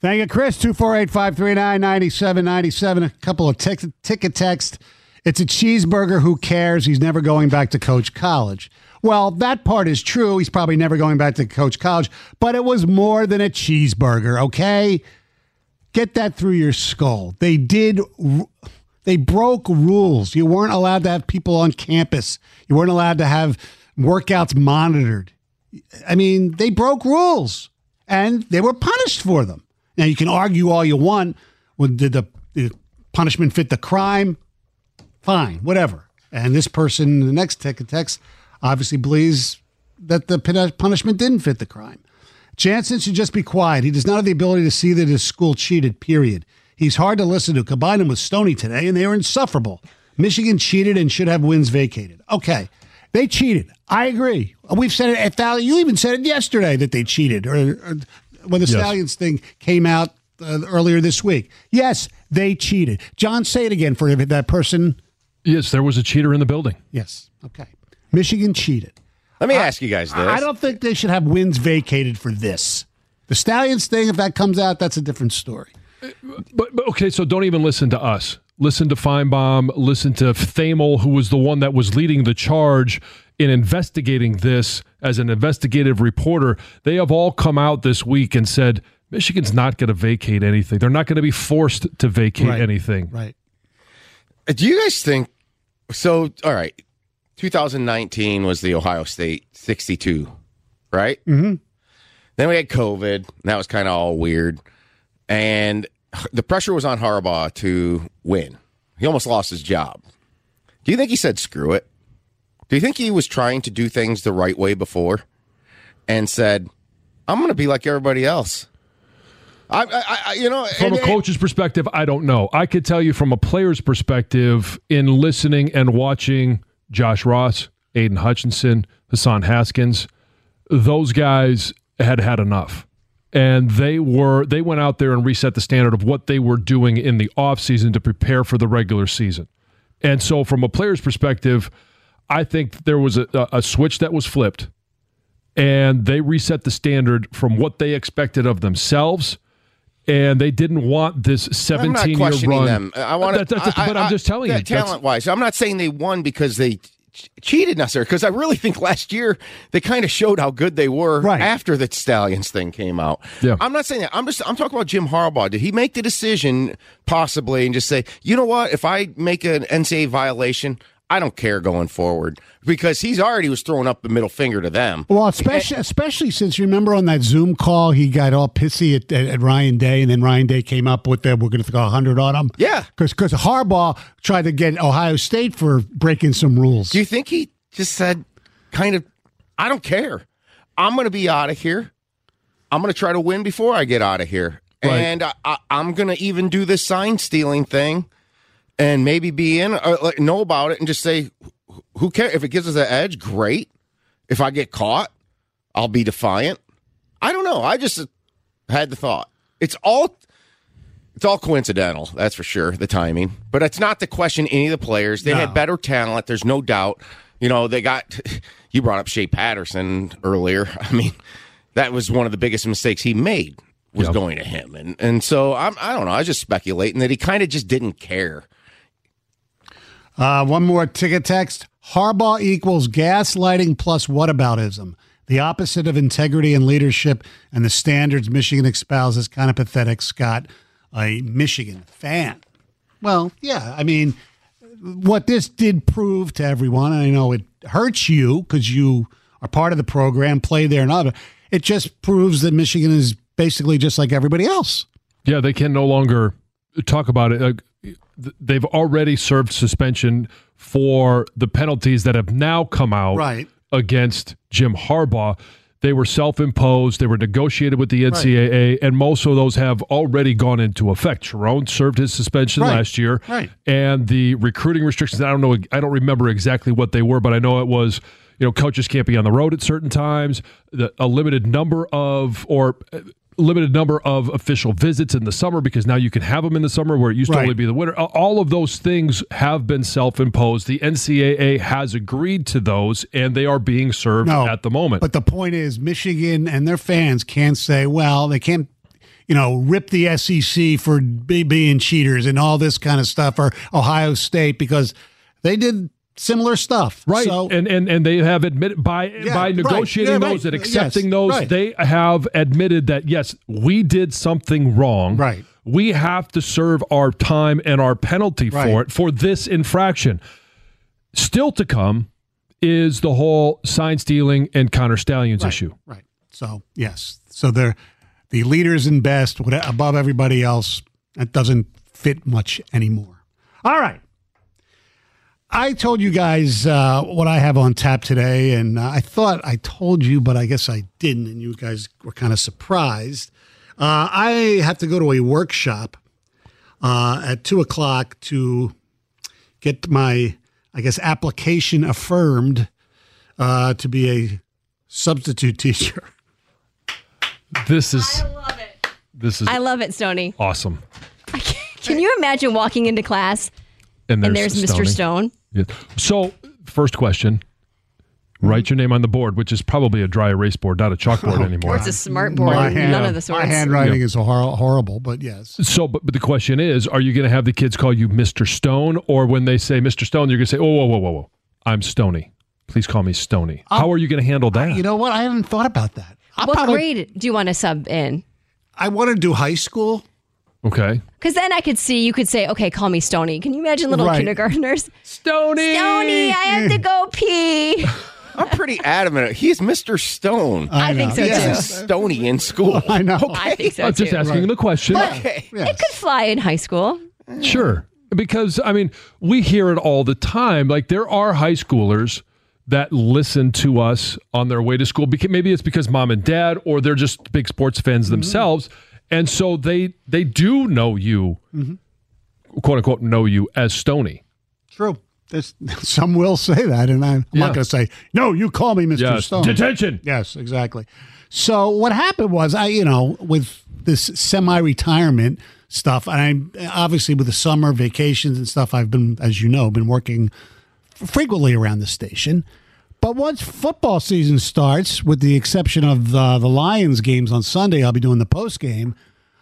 Thank you, Chris. 248-539-9797. A couple of ticket text. It's a cheeseburger. Who cares? He's never going back to coach college. Well, that part is true. He's probably never going back to coach college, but it was more than a cheeseburger, okay? Get that through your skull. They broke rules. You weren't allowed to have people on campus. You weren't allowed to have workouts monitored. I mean, they broke rules, and they were punished for them. Now, you can argue all you want. Well, did the punishment fit the crime? Fine, whatever. And this person, the next ticket text, obviously believes that the punishment didn't fit the crime. Jansen should just be quiet. He does not have the ability to see that his school cheated, period. He's hard to listen to. Combine him with Stoney today, and they were insufferable. Michigan cheated and should have wins vacated. Okay, they cheated. I agree. We've said it. You even said it yesterday that they cheated, or when the Stallions thing came out earlier this week. Yes, they cheated. John, say it again for that person. Yes, there was a cheater in the building. Yes. Okay. Michigan cheated. Let me ask you guys this. I don't think they should have wins vacated for this. The Stallions thing, if that comes out, that's a different story. But okay, so don't even listen to us. Listen to Feinbaum. Listen to Thamel, who was the one that was leading the charge in investigating this as an investigative reporter. They have all come out this week and said Michigan's not going to vacate anything. They're not going to be forced to vacate anything. Right. Do you guys think so? All right. 2019 was the Ohio State 62, right? Mm-hmm. Then we had COVID, and that was kind of all weird. And the pressure was on Harbaugh to win. He almost lost his job. Do you think he said, screw it? Do you think he was trying to do things the right way before and said, I'm going to be like everybody else? From a coach's perspective, I don't know. I could tell you from a player's perspective, in listening and watching Josh Ross, Aiden Hutchinson, Hassan Haskins, those guys had enough. And they went out there and reset the standard of what they were doing in the offseason to prepare for the regular season. And so from a player's perspective, I think there was a switch that was flipped, and they reset the standard from what they expected of themselves, and they didn't want this 17-year run. Them. But I'm just telling you. Talent-wise, I'm not saying they won because they cheated necessarily, because I really think last year they kind of showed how good they were after the Stallions thing came out. Yeah. I'm not saying that. I'm talking about Jim Harbaugh. Did he make the decision possibly and just say, you know what, if I make an NCAA violation, I don't care going forward, because he's already was throwing up the middle finger to them. Well, especially since you remember on that Zoom call, he got all pissy at Ryan Day, and then Ryan Day came up with we're going to throw 100 on him. Yeah. Because Harbaugh tried to get Ohio State for breaking some rules. Do you think he just said kind of, I don't care. I'm going to be out of here. I'm going to try to win before I get out of here. Right. And I'm going to even do this sign stealing thing. And maybe be in, or know about it, and just say, who cares? If it gives us an edge, great. If I get caught, I'll be defiant. I don't know. I just had the thought. It's all coincidental, that's for sure, the timing. But it's not to question any of the players. They had better talent, there's no doubt. You know, they got, you brought up Shea Patterson earlier. I mean, that was one of the biggest mistakes he made, was going to him. And so, I don't know, I was just speculating that he kind of just didn't care. One more ticket text. Harbaugh equals gaslighting plus whataboutism. The opposite of integrity and leadership, and the standards Michigan espouses. Kind of pathetic, Scott, a Michigan fan. Well, yeah, I mean, what this did prove to everyone, and I know it hurts you because you are part of the program, play there and other, it just proves that Michigan is basically just like everybody else. Yeah, they can no longer talk about it. They've already served suspension for the penalties that have now come out against Jim Harbaugh. They were self-imposed. They were negotiated with the NCAA, and most of those have already gone into effect. Sharon served his suspension last year, and the recruiting restrictions, I don't remember exactly what they were, but I know it was, coaches can't be on the road at certain times, a limited number of official visits in the summer, because now you can have them in the summer where it used to only be the winter. All of those things have been self-imposed. The NCAA has agreed to those, and they are being served at the moment. But the point is, Michigan and their fans can't say, well, they can't, rip the SEC for being cheaters and all this kind of stuff, or Ohio State, because they did similar stuff. Right. So, and they have admitted by negotiating those and accepting those, they have admitted that, yes, we did something wrong. Right. We have to serve our time and our penalty for it, for this infraction. Still to come is the whole sign stealing and Connor Stalions issue. Right. So, yes. So they're the leaders and best above everybody else. That doesn't fit much anymore. All right. I told you guys what I have on tap today, and I thought I told you, but I guess I didn't, and you guys were kind of surprised. I have to go to a workshop at 2:00 to get my, application affirmed to be a substitute teacher. I love it. I love it, Stoney. Awesome. Can you imagine walking into class and there's Mr. Stone? Yeah. So, first question. Write your name on the board, which is probably a dry erase board, not a chalkboard anymore. Or it's a smart board. None of the sorts. My handwriting is horrible, but yes. So, but the question is, are you going to have the kids call you Mr. Stone, or when they say Mr. Stone, you're going to say, whoa, I'm Stoney. Please call me Stoney. How are you going to handle that? You know what? I haven't thought about that. What grade do you want to sub in? I want to do high school. Okay. Because then you could say, okay, call me Stoney. Can you imagine little kindergartners? Stoney, I have to go pee. I'm pretty adamant. He's Mr. Stone. I think so, He too. isn't Stoney in school. I know. I think so, I'm just asking the question. Okay. Yes. It could fly in high school. Sure. Because, we hear it all the time. Like, there are high schoolers that listen to us on their way to school. Maybe it's because mom and dad, or they're just big sports fans themselves. And so they do know you, quote unquote, know you as Stoney. True. Some will say that, and I'm not going to say, no, you call me Mr. Stone. Detention. Yes, exactly. So what happened was, with this semi-retirement stuff, and obviously with the summer vacations and stuff, I've been, as you know, working frequently around the station. But once football season starts, with the exception of the Lions games on Sunday, I'll be doing the post game.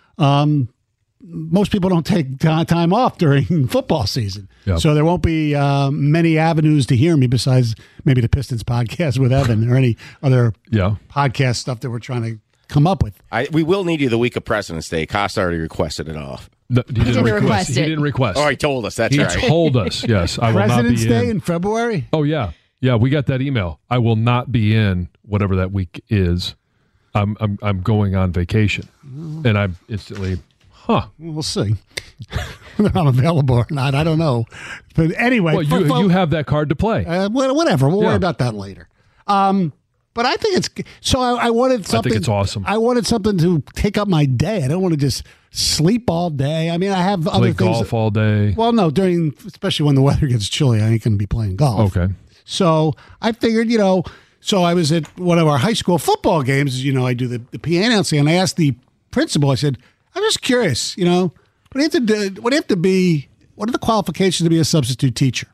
Most people don't take time off during football season. Yep. So there won't be many avenues to hear me besides maybe the Pistons podcast with Evan or any other podcast stuff that we're trying to come up with. We will need you the week of President's Day. Costa already requested it off. No, he didn't request it. He didn't request. Oh, he told us. That's right. He told us, yes. I will not be in. President's Day in February? Oh, yeah. Yeah, we got that email. I will not be in whatever that week is. I'm going on vacation. And I'm instantly... We'll see. Whether I'm available or not, I don't know. But anyway. Well, you have that card to play. Whatever. We'll worry about that later. But I think it's... So I wanted something... I think it's awesome. I wanted something to take up my day. I don't want to just sleep all day. I have other things... Play golf all day. Well, no, especially when the weather gets chilly, I ain't going to be playing golf. Okay. So I figured, so I was at one of our high school football games. I do the PA announcing, and I asked the principal, I said, I'm just curious, what do you have to do? What are the qualifications to be a substitute teacher?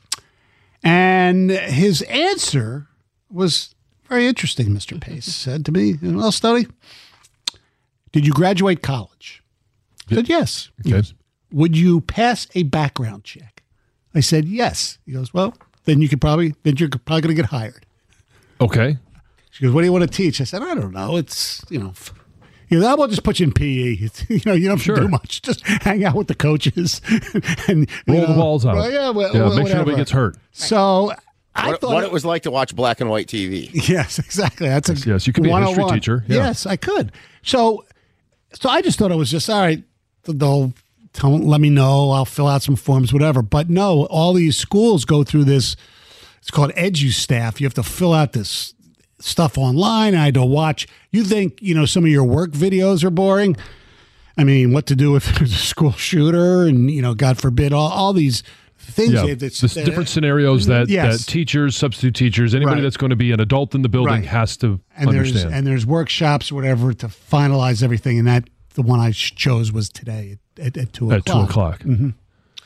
And his answer was very interesting, Mr. Pace said to me, well, Stoney, did you graduate college? I said, yes. Okay. He goes, would you pass a background check? I said, yes. He goes, well, then you're probably going to get hired. Okay. She goes, what do you want to teach? I said, I don't know. It's, I will just put you in PE. You don't have to do much. Just hang out with the coaches and roll the balls out. Well, make sure nobody gets hurt. So I thought what it was like to watch black and white TV. Yes, exactly. That's yes. You could be a history teacher. Yeah. Yes, I could. So I just thought it was just all right. They'll let me know. I'll fill out some forms, whatever. But no, all these schools go through this. It's called EduStaff. You have to fill out this stuff online. I had to watch. You think, some of your work videos are boring? What to do if there's a school shooter and, God forbid, all these things. Yeah, different scenarios that teachers, substitute teachers, anybody that's going to be an adult in the building has to understand. There's workshops, whatever, to finalize everything. And the one I chose was today at 2 o'clock. At 2 o'clock. Mm-hmm.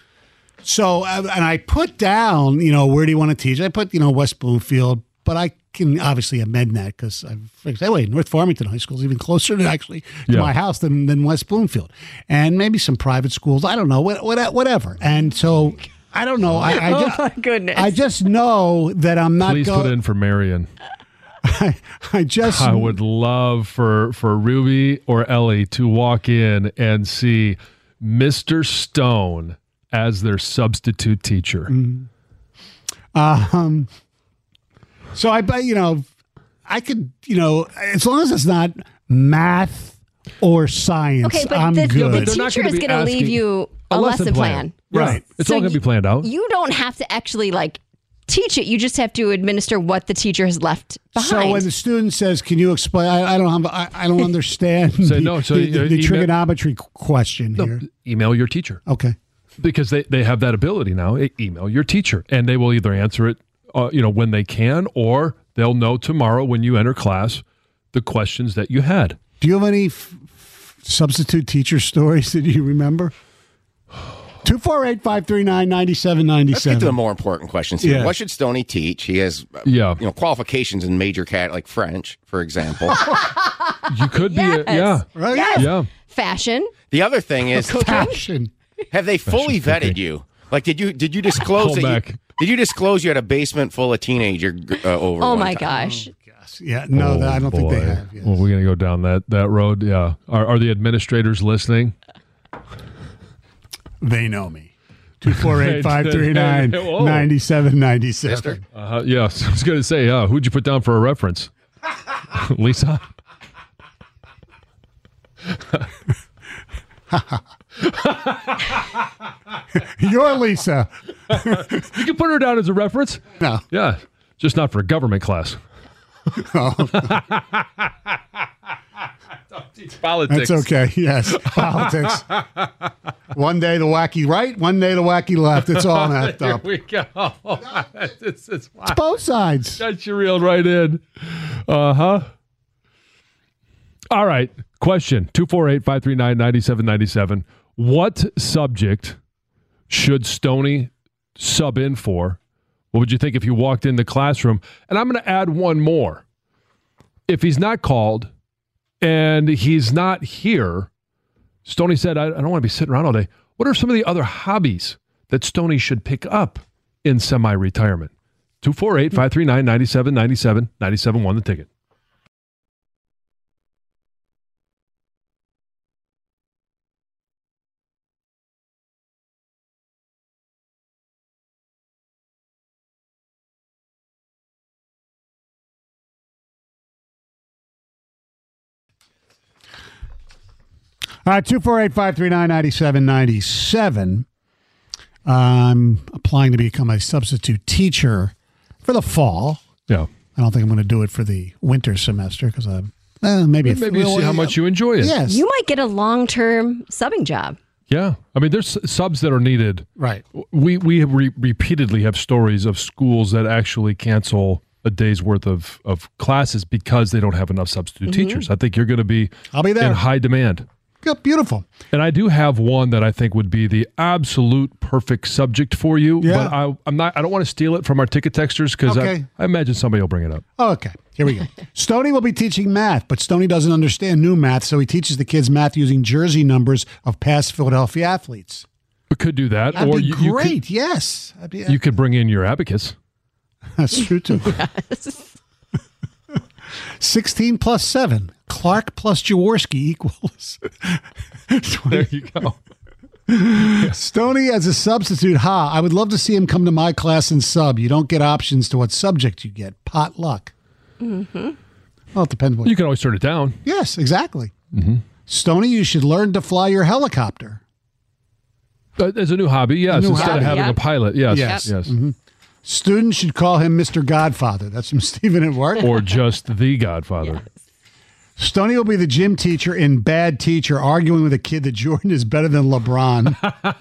So, and I put down, where do you want to teach? I put, West Bloomfield, but I can obviously amend that because North Farmington High School is even closer to my house than West Bloomfield, and maybe some private schools. I don't know, whatever. And so I don't know. My goodness! I just know that I'm not. Please put in for Marion. I would love for Ruby or Ellie to walk in and see Mr. Stone as their substitute teacher. Mm-hmm. So I could, as long as it's not math or science, okay, but I'm the good. teacher is going to leave you a lesson plan. Right. It's all going to be planned out. You don't have to actually teach it. You just have to administer what the teacher has left behind. So when the student says, "Can you explain?" I don't understand the trigonometry question here. Email your teacher. Okay. Because they have that ability now. Email your teacher, and they will either answer it, when they can, or they'll know tomorrow when you enter class the questions that you had. Do you have any substitute teacher stories that you remember? 248-539-9797. Let's get to the more important questions here. Yeah. What should Stoney teach? He has qualifications in major like French, for example. You could be right? Yes. Yeah. Fashion. The other thing is Fashion. Have they fully vetted you? Like, did you disclose did you disclose you had a basement full of teenager over? Oh my gosh! Yeah, no, I don't think they have. Yes. Well, we're going to go down that road. Yeah. Are the administrators listening? They know me. 248-539-9797. Yes, I was going to say, who'd you put down for a reference? Lisa? You're Lisa. You can put her down as a reference. No. Yeah, just not for a government class. Don't teach politics. That's okay. Yes, politics. One day the wacky right, one day the wacky left. It's all messed up. Here we go. It's both sides. Got you reeled right in. All right. Question 248-539-9797. What subject should Stoney sub in for? What would you think if you walked in the classroom? And I'm going to add one more. If he's not called and he's not here, Stoney said, I don't want to be sitting around all day. What are some of the other hobbies that Stoney should pick up in semi-retirement? 248-539-9797, 97.1 The Ticket. All right, 248-539-9797. I'm applying to become a substitute teacher for the fall. Yeah. I don't think I'm going to do it for the winter semester because maybe you see how much you enjoy it. Yes. You might get a long-term subbing job. Yeah. I mean, there's subs that are needed. Right. We have repeatedly have stories of schools that actually cancel a day's worth of classes because they don't have enough substitute teachers. I think you're going to be there in high demand. Good, beautiful. And I do have one that I think would be the absolute perfect subject for you. Yeah. But I don't want to steal it from our ticket texters because I imagine somebody will bring it up. Oh, okay. Here we go. Stoney will be teaching math, but Stoney doesn't understand new math, so he teaches the kids math using jersey numbers of past Philadelphia athletes. We could do that. That'd be great. Yes. You could bring in your abacus. That's true, too. Yes. 16 plus 7. Clark plus Jaworski equals. There you go. Stoney as a substitute. I would love to see him come to my class and sub. You don't get options to what subject you get. Pot luck. Mm-hmm. Well, it depends. You can always turn it down. Yes, exactly. Mm-hmm. Stoney, you should learn to fly your helicopter. As a new hobby, yes. Instead of having a pilot, yes. Yes. Mm-hmm. Students should call him Mr. Godfather. That's from Stephen at Work. Or just the Godfather. Yes. Stoney will be the gym teacher in Bad Teacher, arguing with a kid that Jordan is better than LeBron.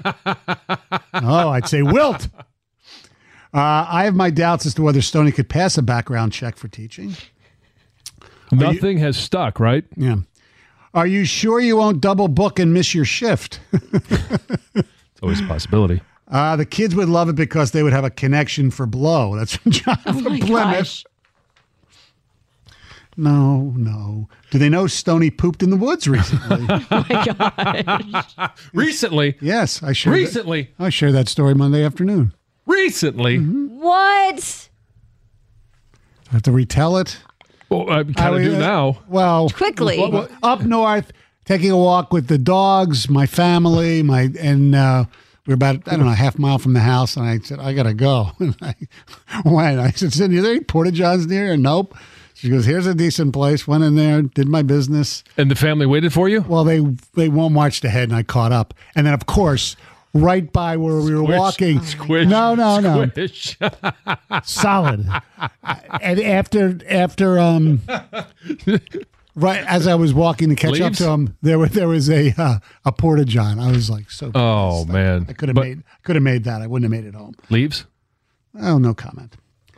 I'd say Wilt. I have my doubts as to whether Stoney could pass a background check for teaching. Nothing has stuck, right? Yeah. Are you sure you won't double book and miss your shift? It's always a possibility. The kids would love it because they would have a connection for blow. That's from John from Plymouth. Gosh. No. Do they know Stoney pooped in the woods recently? Recently? Yes, I shared Recently? I shared that story Monday afternoon. Recently? What? I have to retell it. Well, I kind of do now. Well, Quickly. up north, taking a walk with the dogs, my family, and we were about, I don't know, a half mile from the house, and I said, I got to go. And I went. I said, Cindy, are there any Porta-Johns near? And nope. She goes, here's a decent place. Went in there, did my business. And the family waited for you? Well, they won't marched ahead, and I caught up. And then, of course, right by where we were walking. Squish. No. Squish. Solid. And after right as I was walking to catch up Leaves? to him, there was a Porta-John. I was like, so Oh, pissed. man. I could have made that. I wouldn't have made it home. Leaves? Oh, no comment.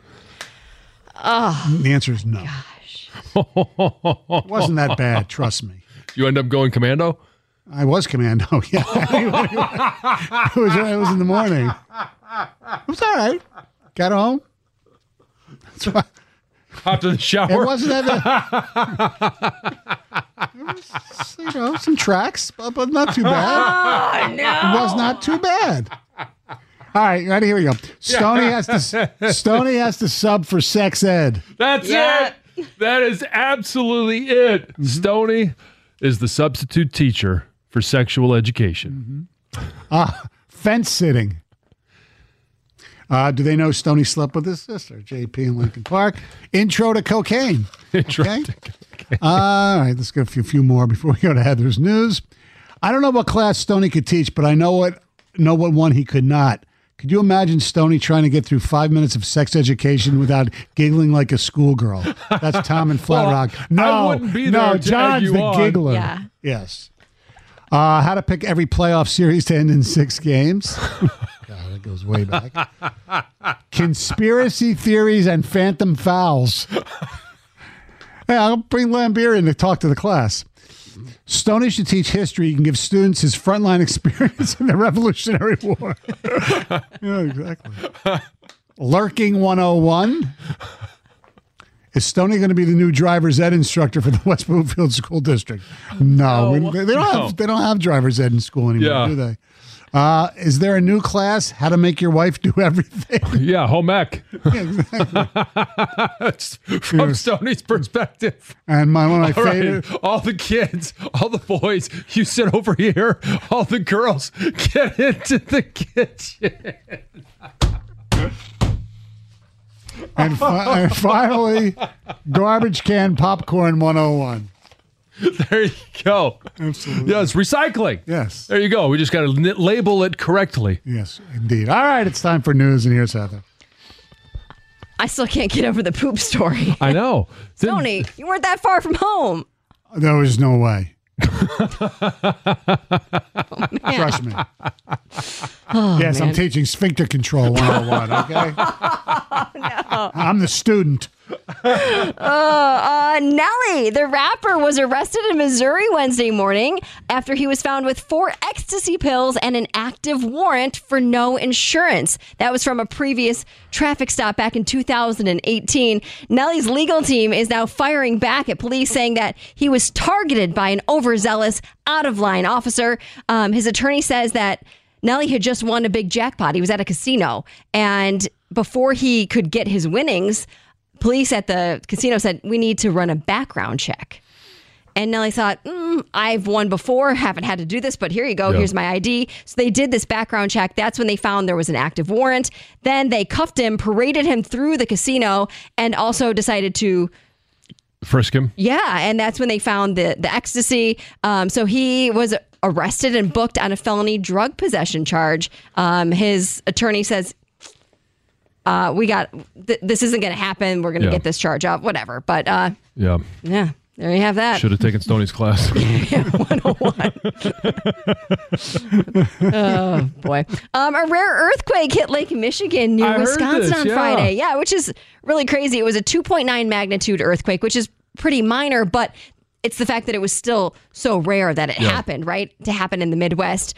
The answer is no. It wasn't that bad, trust me. You end up going commando? I was commando, yeah. it was in the morning. It was all right. Got home. That's why. After the It shower? wasn't that it was, some tracks, but not too bad. Oh, no. It was not too bad. All right, ready? Here we go. Stoney has to sub for sex ed. That's it. That is absolutely it. Stoney is the substitute teacher for sexual education. Fence sitting. Do they know Stoney slept with his sister, JP in Lincoln Park? Intro to cocaine. Okay. All right, let's go a few more before we go to Heather's news. I don't know what class Stoney could teach, but I know what one he could not. Could you imagine Stoney trying to get through 5 minutes of sex education without giggling like a schoolgirl? That's Tom in Flat Rock. No, I wouldn't be there to egg John's you the on. giggler. Yeah. Yes. How to pick every playoff series to end in 6 games. God, that goes way back. Conspiracy theories and phantom fouls. Hey, I'll bring Lambier in to talk to the class. Stoney should teach history. He can give students his frontline experience in the Revolutionary War. Yeah, exactly. Lurking 101. Is Stoney going to be the new driver's ed instructor for the West Bloomfield School District? No, they don't have driver's ed in school anymore, do they? Is there a new class? How to make your wife do everything? Yeah, home ec. Yeah, exactly. That's from Stoney's perspective. And one of my All favorite. right, all the kids, all the boys, you sit over here. All the girls, get into the kitchen. And finally, garbage can popcorn 101. There you go. Absolutely. Yes, recycling. Yes. There you go. We just got to label it correctly. Yes, indeed. All right, it's time for news, and here's Heather. I still can't get over the poop story. I know. Stoney, you weren't that far from home. There was no way. Trust me. Yes, man. I'm teaching sphincter control 101, okay? No. I'm the student. Nelly, the rapper, was arrested in Missouri Wednesday morning after he was found with 4 ecstasy pills and an active warrant for no insurance. That was from a previous traffic stop back in 2018. Nelly's legal team is now firing back at police, saying that he was targeted by an overzealous, out-of-line officer. His attorney says that Nelly had just won a big jackpot. He was at a casino, and before he could get his winnings, police at the casino said, we need to run a background check. And Nelly thought, I've won before, haven't had to do this, but here you go. Yeah. Here's my ID. So they did this background check. That's when they found there was an active warrant. Then they cuffed him, paraded him through the casino, and also decided to Frisk him. Yeah, and that's when they found the ecstasy. So he was arrested and booked on a felony drug possession charge. His attorney says, this isn't going to happen. We're going to get this charge up, whatever. But Yeah. there you have that. Should have taken Stoney's class. 101. Oh, boy. A rare earthquake hit Lake Michigan near I heard Wisconsin this, on yeah. Friday. Yeah, which is really crazy. It was a 2.9 magnitude earthquake, which is pretty minor, but it's the fact that it was still so rare that it happened, right? To happen in the Midwest.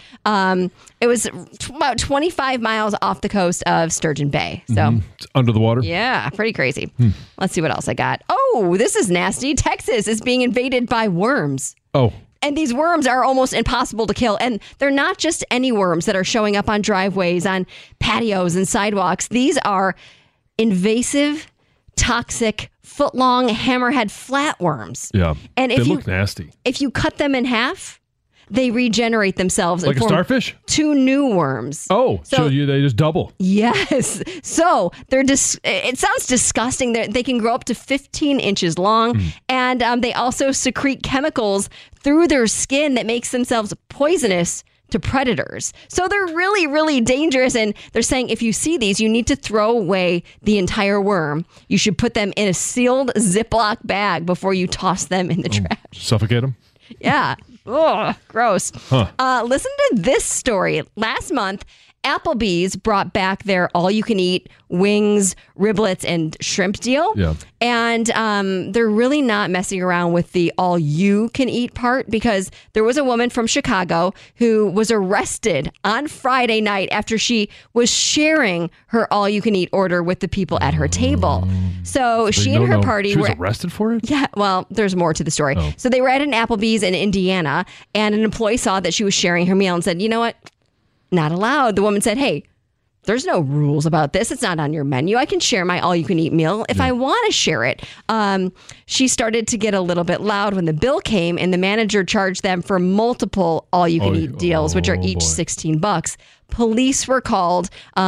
It was about 25 miles off the coast of Sturgeon Bay. So It's under the water. yeah, pretty crazy. Let's see what else I got. Oh, this is nasty. Texas is being invaded by worms. Oh, And these worms are almost impossible to kill. And they're not just any worms that are showing up on driveways, on patios and sidewalks. These are invasive, toxic, foot-long hammerhead flatworms. yeah. And They if you look nasty. if you cut them in half, they regenerate themselves Like and a form starfish? 2 new worms. Oh, so they just double. Yes. So they're it sounds disgusting. They can grow up to 15 inches long, and they also secrete chemicals through their skin that makes themselves poisonous to predators. So they're really, really dangerous. And they're saying if you see these, you need to throw away the entire worm. You should put them in a sealed Ziploc bag before you toss them in the trash. Suffocate them? Yeah. Ugh, gross. Listen to this story. Last month, Applebee's brought back their all-you-can-eat wings, riblets, and shrimp deal. Yeah. And they're really not messing around with the all-you-can-eat part, because there was a woman from Chicago who was arrested on Friday night after she was sharing her all-you-can-eat order with the people at her table. So she and her party She was were... arrested for it? Yeah, well, there's more to the story. So they were at an Applebee's in Indiana, and an employee saw that she was sharing her meal and said, you know what? Not allowed. The woman said, hey, there's no rules about this. It's not on your menu. I can share my all-you-can-eat meal if I want to share it. She started to get a little bit loud when the bill came, and the manager charged them for multiple all-you-can-eat deals, which are each $16. Police were called.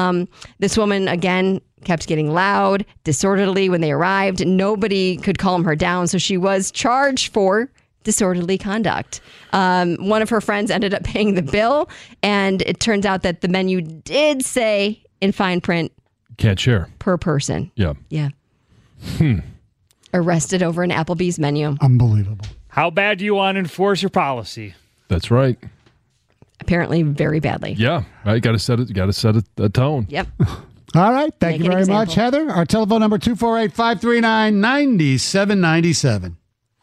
This woman, again, kept getting loud, disorderly when they arrived. Nobody could calm her down, so she was charged for disorderly conduct. One of her friends ended up paying the bill, and it turns out that the menu did say in fine print, Can't share. per person. Yeah. Yeah. Arrested over an Applebee's menu. Unbelievable. How bad do you want to enforce your policy? That's right. Apparently very badly. Yeah. Right. Got to set it. Got to set a tone. Yep. All right. Thank Make you an very much, example. Heather. Our telephone number 248-539-9797.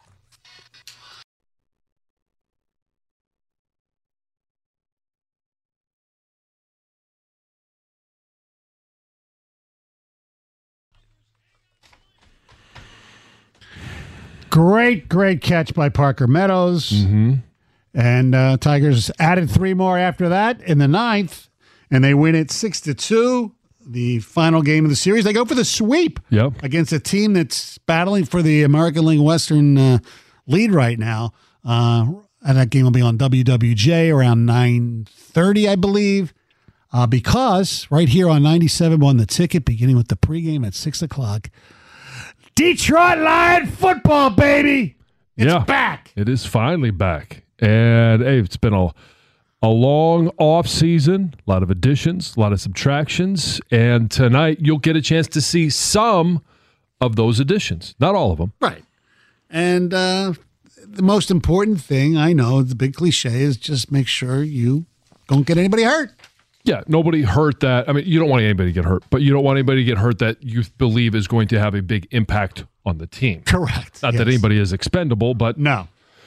Great catch by Parker Meadows. Mm-hmm. And Tigers added 3 more after that in the 9th, and they win it 6-2. The final game of the series. They go for the sweep against a team that's battling for the American League Western lead right now. And that game will be on WWJ around 9:30, I believe. Because right here on 97.1 The Ticket, beginning with the pregame at 6 o'clock, Detroit Lion football, baby. It's back. It is finally back. And hey, it's been a long off season, a lot of additions, a lot of subtractions, and tonight you'll get a chance to see some of those additions, not all of them. Right. And the most important thing, I know, the big cliche, is just make sure you don't get anybody hurt. Yeah, nobody hurt that. I mean, you don't want anybody to get hurt, but you don't want anybody to get hurt that you believe is going to have a big impact on the team. Correct. Not that anybody is expendable, but No.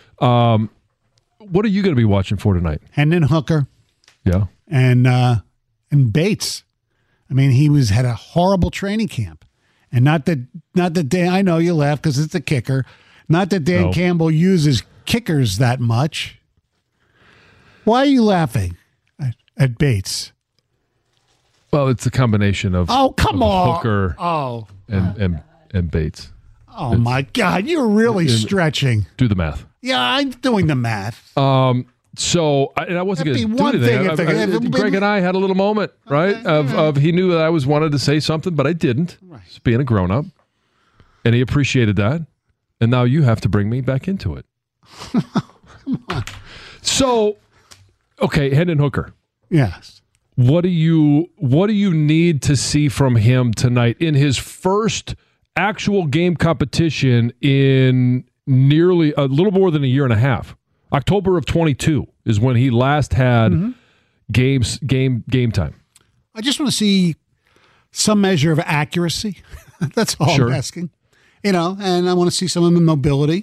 What are you going to be watching for tonight? Hendon Hooker Yeah. and Bates. I mean, he had a horrible training camp. And not that Dan, I know you laugh because it's a kicker. Not that Dan Campbell uses kickers that much. Why are you laughing at Bates? Well, it's a combination of come on. Hooker Oh. and Bates. Oh, my God. You're really stretching. Do the math. Yeah, I'm doing the math. So I wasn't going That'd to be do one anything. thing if Greg and I had a little moment, right? Of he knew that I wanted to say something, but I didn't. Right. Just being a grown up, and he appreciated that. And now you have to bring me back into it. Come on. So, okay, Hendon Hooker. Yes. What do you need to see from him tonight in his first actual game competition in nearly a little more than a year and a half? October of 22 is when he last had game time. I just want to see some measure of accuracy. That's all Sure. I'm asking. And I want to see some of the mobility.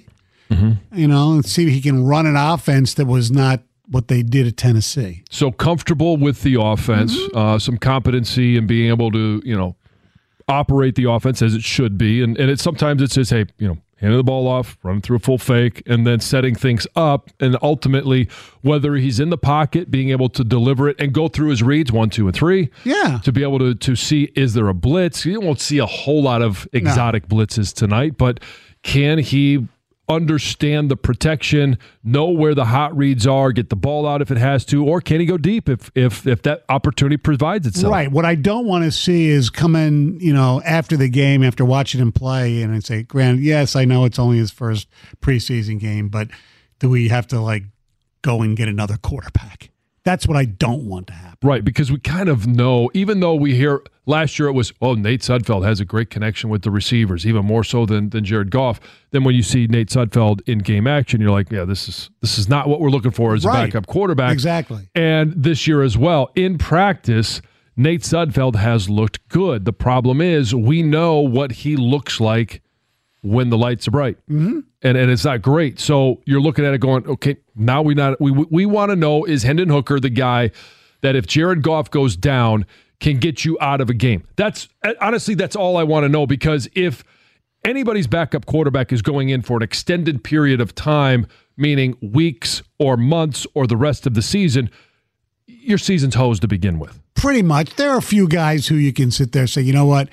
and see if he can run an offense that was not what they did at Tennessee. So comfortable with the offense, some competency in being able to, operate the offense as it should be. And sometimes it's just, hey, handing the ball off, running through a full fake, and then setting things up. And ultimately, whether he's in the pocket, being able to deliver it and go through his reads 1, 2, and 3. Yeah. To be able to see, is there a blitz? You won't see a whole lot of exotic blitzes tonight, but can he understand the protection, know where the hot reads are, get the ball out if it has to, or can he go deep if that opportunity provides itself? Right. What I don't want to see is come in, after the game, after watching him play, and I say, Grant, yes, I know it's only his first preseason game, but do we have to go and get another quarterback? That's what I don't want to happen. Right, because we kind of know, even though we hear last year it was, Nate Sudfeld has a great connection with the receivers, even more so than Jared Goff. Then when you see Nate Sudfeld in game action, you're like, yeah, this is not what we're looking for as a backup quarterback. Exactly. And this year as well, in practice, Nate Sudfeld has looked good. The problem is we know what he looks like when the lights are bright. Mm-hmm. And it's not great. So you're looking at it going, okay, now we want to know, is Hendon Hooker the guy that if Jared Goff goes down can get you out of a game? That's all I want to know, because if anybody's backup quarterback is going in for an extended period of time, meaning weeks or months or the rest of the season, your season's hosed to begin with. Pretty much. There are a few guys who you can sit there and say, you know what,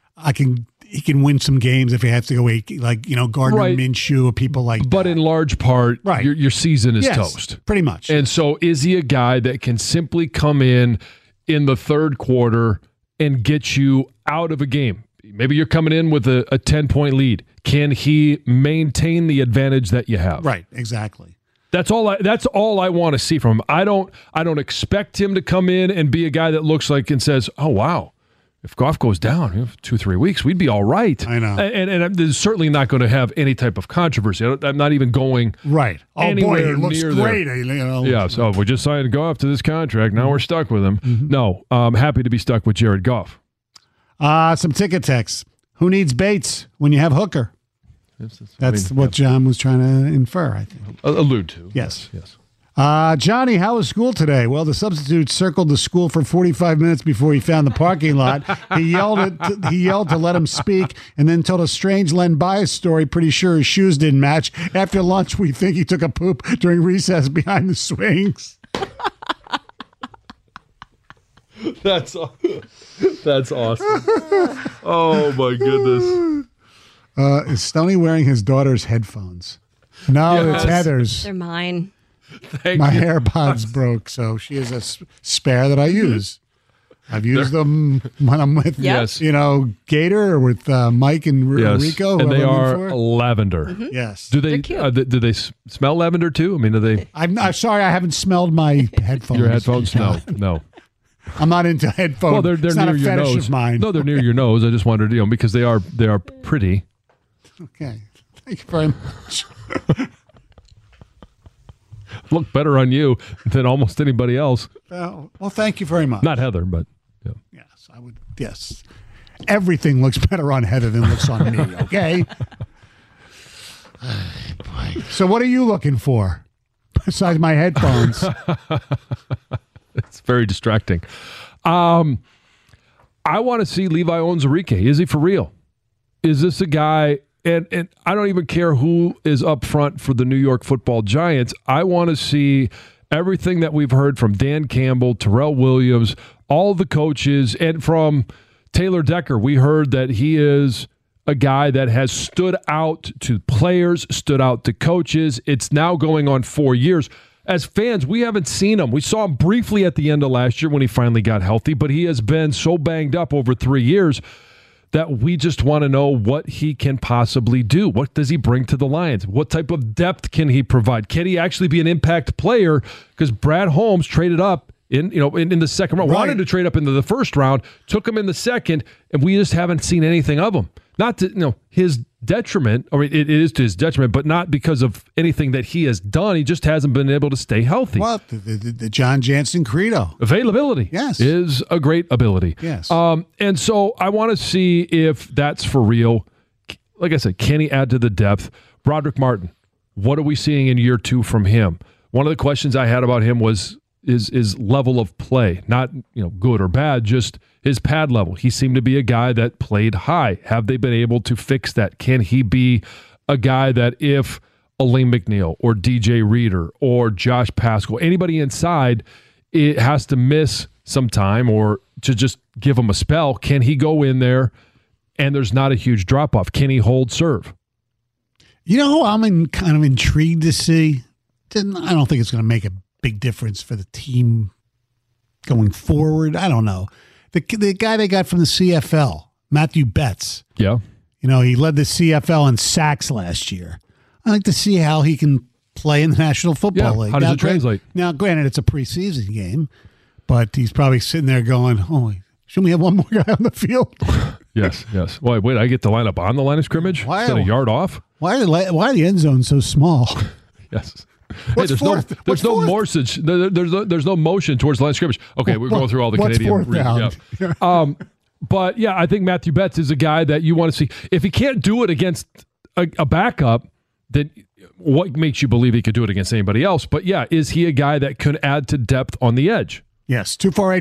he can win some games if he has to go Gardner Minshew or people like that. But in large part, your season is toast. Pretty much. And so is he a guy that can simply come in the third quarter and get you out of a game? Maybe you're coming in with a 10-point lead. Can he maintain the advantage that you have? Right, exactly. That's all I want to see from him. I don't expect him to come in and be a guy that looks like and says, "Oh, wow. If Goff goes down 2-3 weeks, we'd be all right." I know. And there's certainly not going to have any type of controversy. I'm not even going He anywhere looks near great. There. Yeah, so we just signed Goff to this contract. Now we're stuck with him. Mm-hmm. No, I'm happy to be stuck with Jared Goff. Some ticket texts. Who needs Bates when you have Hooker? That's what John was trying to infer, I think. Allude to. Yes. Johnny, how was school today? Well, the substitute circled the school for 45 minutes before he found the parking lot. He yelled to let him speak, and then told a strange Len Bias story. Pretty sure his shoes didn't match. After lunch, we think he took a poop during recess behind the swings. That's awesome. Oh my goodness. Is Stoney wearing his daughter's headphones? No, Yes. It's Heather's. They're mine. My AirPods broke, so she has a spare that I use. I've used them when I'm with, Yes. Gator or with Mike and Rico. And they whoever I'm in are for. lavender. Mm-hmm. Yes. Do they They're cute. do they smell lavender too? I mean, do they? I'm sorry, I haven't smelled my headphones. Your headphones? No. I'm not into headphones. Well, they're it's near not a your fetish nose. of mine. No, they're near your nose. I just wondered, because they are pretty. Okay. Thank you very much. Look better on you than almost anybody else. Well, thank you very much. Not Heather, but yeah. Yes, I would. Yes. Everything looks better on Heather than looks on me, okay? So what are you looking for besides my headphones? It's very distracting. I want to see Levi Onwuzurike. Is he for real? Is this a guy? And I don't even care who is up front for the New York Football Giants. I want to see everything that we've heard from Dan Campbell, Terrell Williams, all the coaches, and from Taylor Decker. We heard that he is a guy that has stood out to players, stood out to coaches. It's now going on 4 years. As fans, we haven't seen him. We saw him briefly at the end of last year when he finally got healthy, but he has been so banged up over 3 years that we just want to know what he can possibly do. What does he bring to the Lions? What type of depth can he provide? Can he actually be an impact player? Because Brad Holmes traded up in the second round, wanted to trade up into the first round, took him in the second, and we just haven't seen anything of him. Not to his detriment, or it is to his detriment, but not because of anything that he has done. He just hasn't been able to stay healthy. Well, the John Jansen credo. Availability, yes, is a great ability. Yes. And so I want to see if that's for real. Like I said, can he add to the depth? Broderick Martin, What are we seeing in year 2 from him? One of the questions I had about him was his level of play, not good or bad, just his pad level. He seemed to be a guy that played high. Have they been able to fix that? Can he be a guy that if Elaine McNeil or DJ Reader or Josh Pascal, anybody inside, it has to miss some time or to just give him a spell, can he go in there and there's not a huge drop-off? Can he hold serve? You know who I'm kind of intrigued to see? I don't think it's going to make a big difference for the team going forward. I don't know. The guy they got from the CFL, Matthew Betts. Yeah. He led the CFL in sacks last year. I'd like to see how he can play in the National Football League. How does it translate? Now, granted, it's a preseason game, but he's probably sitting there going, shouldn't we have one more guy on the field? Yes. Wait, I get to line up on the line of scrimmage instead of yard off? Why are the end zones so small? Yes. What's there's fourth? no morsage. There's no motion towards the line of scrimmage. Okay, we're going through all the what's Canadian. Fourth down? Yeah. But yeah, I think Matthew Betts is a guy that you want to see. If he can't do it against a backup, then what makes you believe he could do it against anybody else? But yeah, is he a guy that could add to depth on the edge? Yes,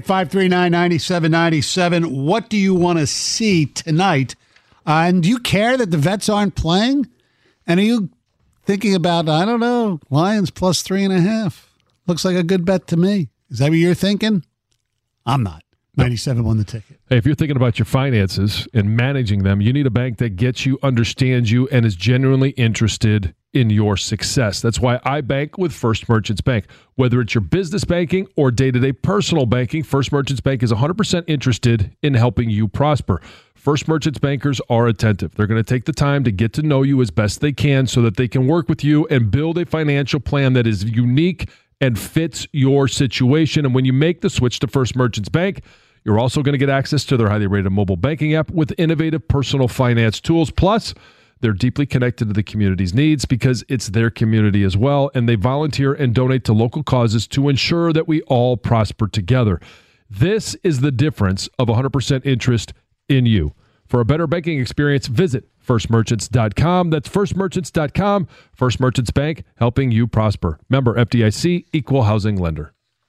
248-539-9797. What do you want to see tonight? And do you care that the vets aren't playing? And are you thinking about, I don't know, Lions plus 3.5? Looks like a good bet to me. Is that what you're thinking? I'm not. 97 won the ticket. Hey, if you're thinking about your finances and managing them, you need a bank that gets you, understands you, and is genuinely interested in your success. That's why I bank with First Merchants Bank. Whether it's your business banking or day-to-day personal banking, First Merchants Bank is 100% interested in helping you prosper. First Merchants bankers are attentive. They're going to take the time to get to know you as best they can so that they can work with you and build a financial plan that is unique and fits your situation. And when you make the switch to First Merchants Bank, you're also going to get access to their highly rated mobile banking app with innovative personal finance tools. Plus, they're deeply connected to the community's needs because it's their community as well, and they volunteer and donate to local causes to ensure that we all prosper together. This is the difference of 100% interest in you. For a better banking experience, visit firstmerchants.com. That's firstmerchants.com. First Merchants Bank, helping you prosper. Member FDIC, Equal Housing Lender.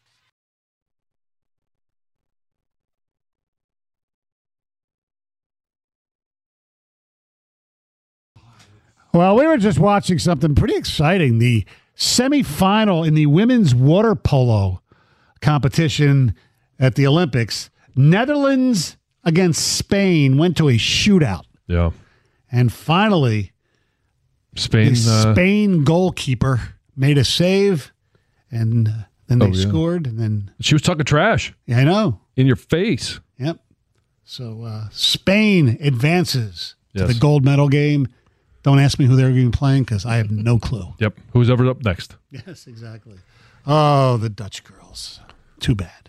Well, we were just watching something pretty exciting. The semifinal in the women's water polo competition at the Olympics. Netherlands against Spain went to a shootout. Yeah. And finally, Spain goalkeeper made a save, and then they scored. And then she was talking trash. Yeah, I know. In your face. Yep. So Spain advances to the gold medal game. Don't ask me who they're going to be playing because I have no clue. Yep. Who's ever up next? Yes, exactly. Oh, the Dutch girls. Too bad.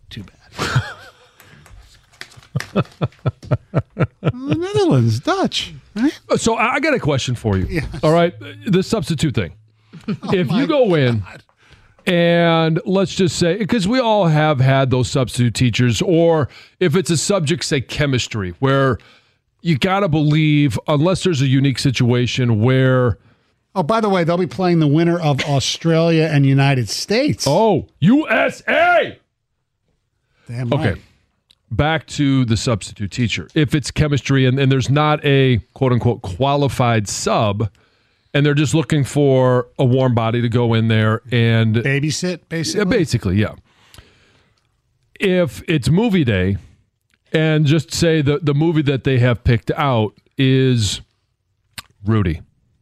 The Netherlands, Dutch. Right? So I got a question for you. Yes. All right. The substitute thing. If you go in and let's just say, because we all have had those substitute teachers, or if it's a subject, say chemistry, where you got to believe, unless there's a unique situation where... Oh, by the way, they'll be playing the winner of Australia and United States. Oh, USA! Damn right. Okay. Back to the substitute teacher. If it's chemistry and there's not a quote-unquote qualified sub, and they're just looking for a warm body to go in there and... Babysit, basically? Basically, yeah. If it's movie day... And just say the movie that they have picked out is Rudy.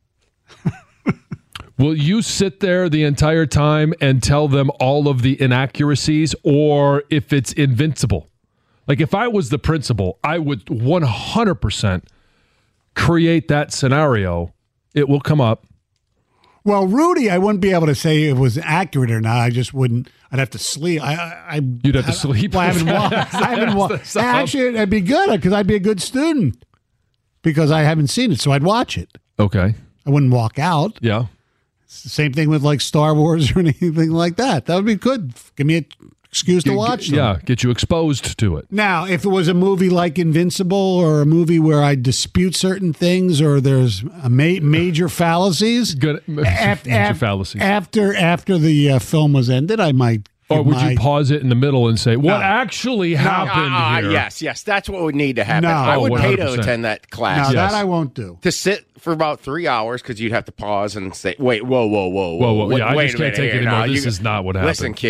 Will you sit there the entire time and tell them all of the inaccuracies, or if it's Invincible? Like if I was the principal, I would 100% create that scenario. It will come up. Well, Rudy, I wouldn't be able to say it was accurate or not. I just wouldn't. I'd have to sleep. You'd have to sleep. Well, I haven't watched. Actually, it'd be good because I'd be a good student because I haven't seen it, so I'd watch it. Okay. I wouldn't walk out. Yeah. It's the same thing with like Star Wars or anything like that. That would be good. Give me excuse to watch them. Yeah, get you exposed to it. Now, if it was a movie like Invincible or a movie where I dispute certain things or there's a major fallacies, Major fallacies. After the film was ended, I might. Or would you pause it in the middle and say, what actually happened here? Yes, that's what would need to happen. No. I would pay to 100%. attend that class. No, that I won't do. To sit for about 3 hours because you'd have to pause and say, wait, whoa. Whoa. Yeah, I wait just a can't minute take here. it anymore. No, This is not what happened. Listen, kid.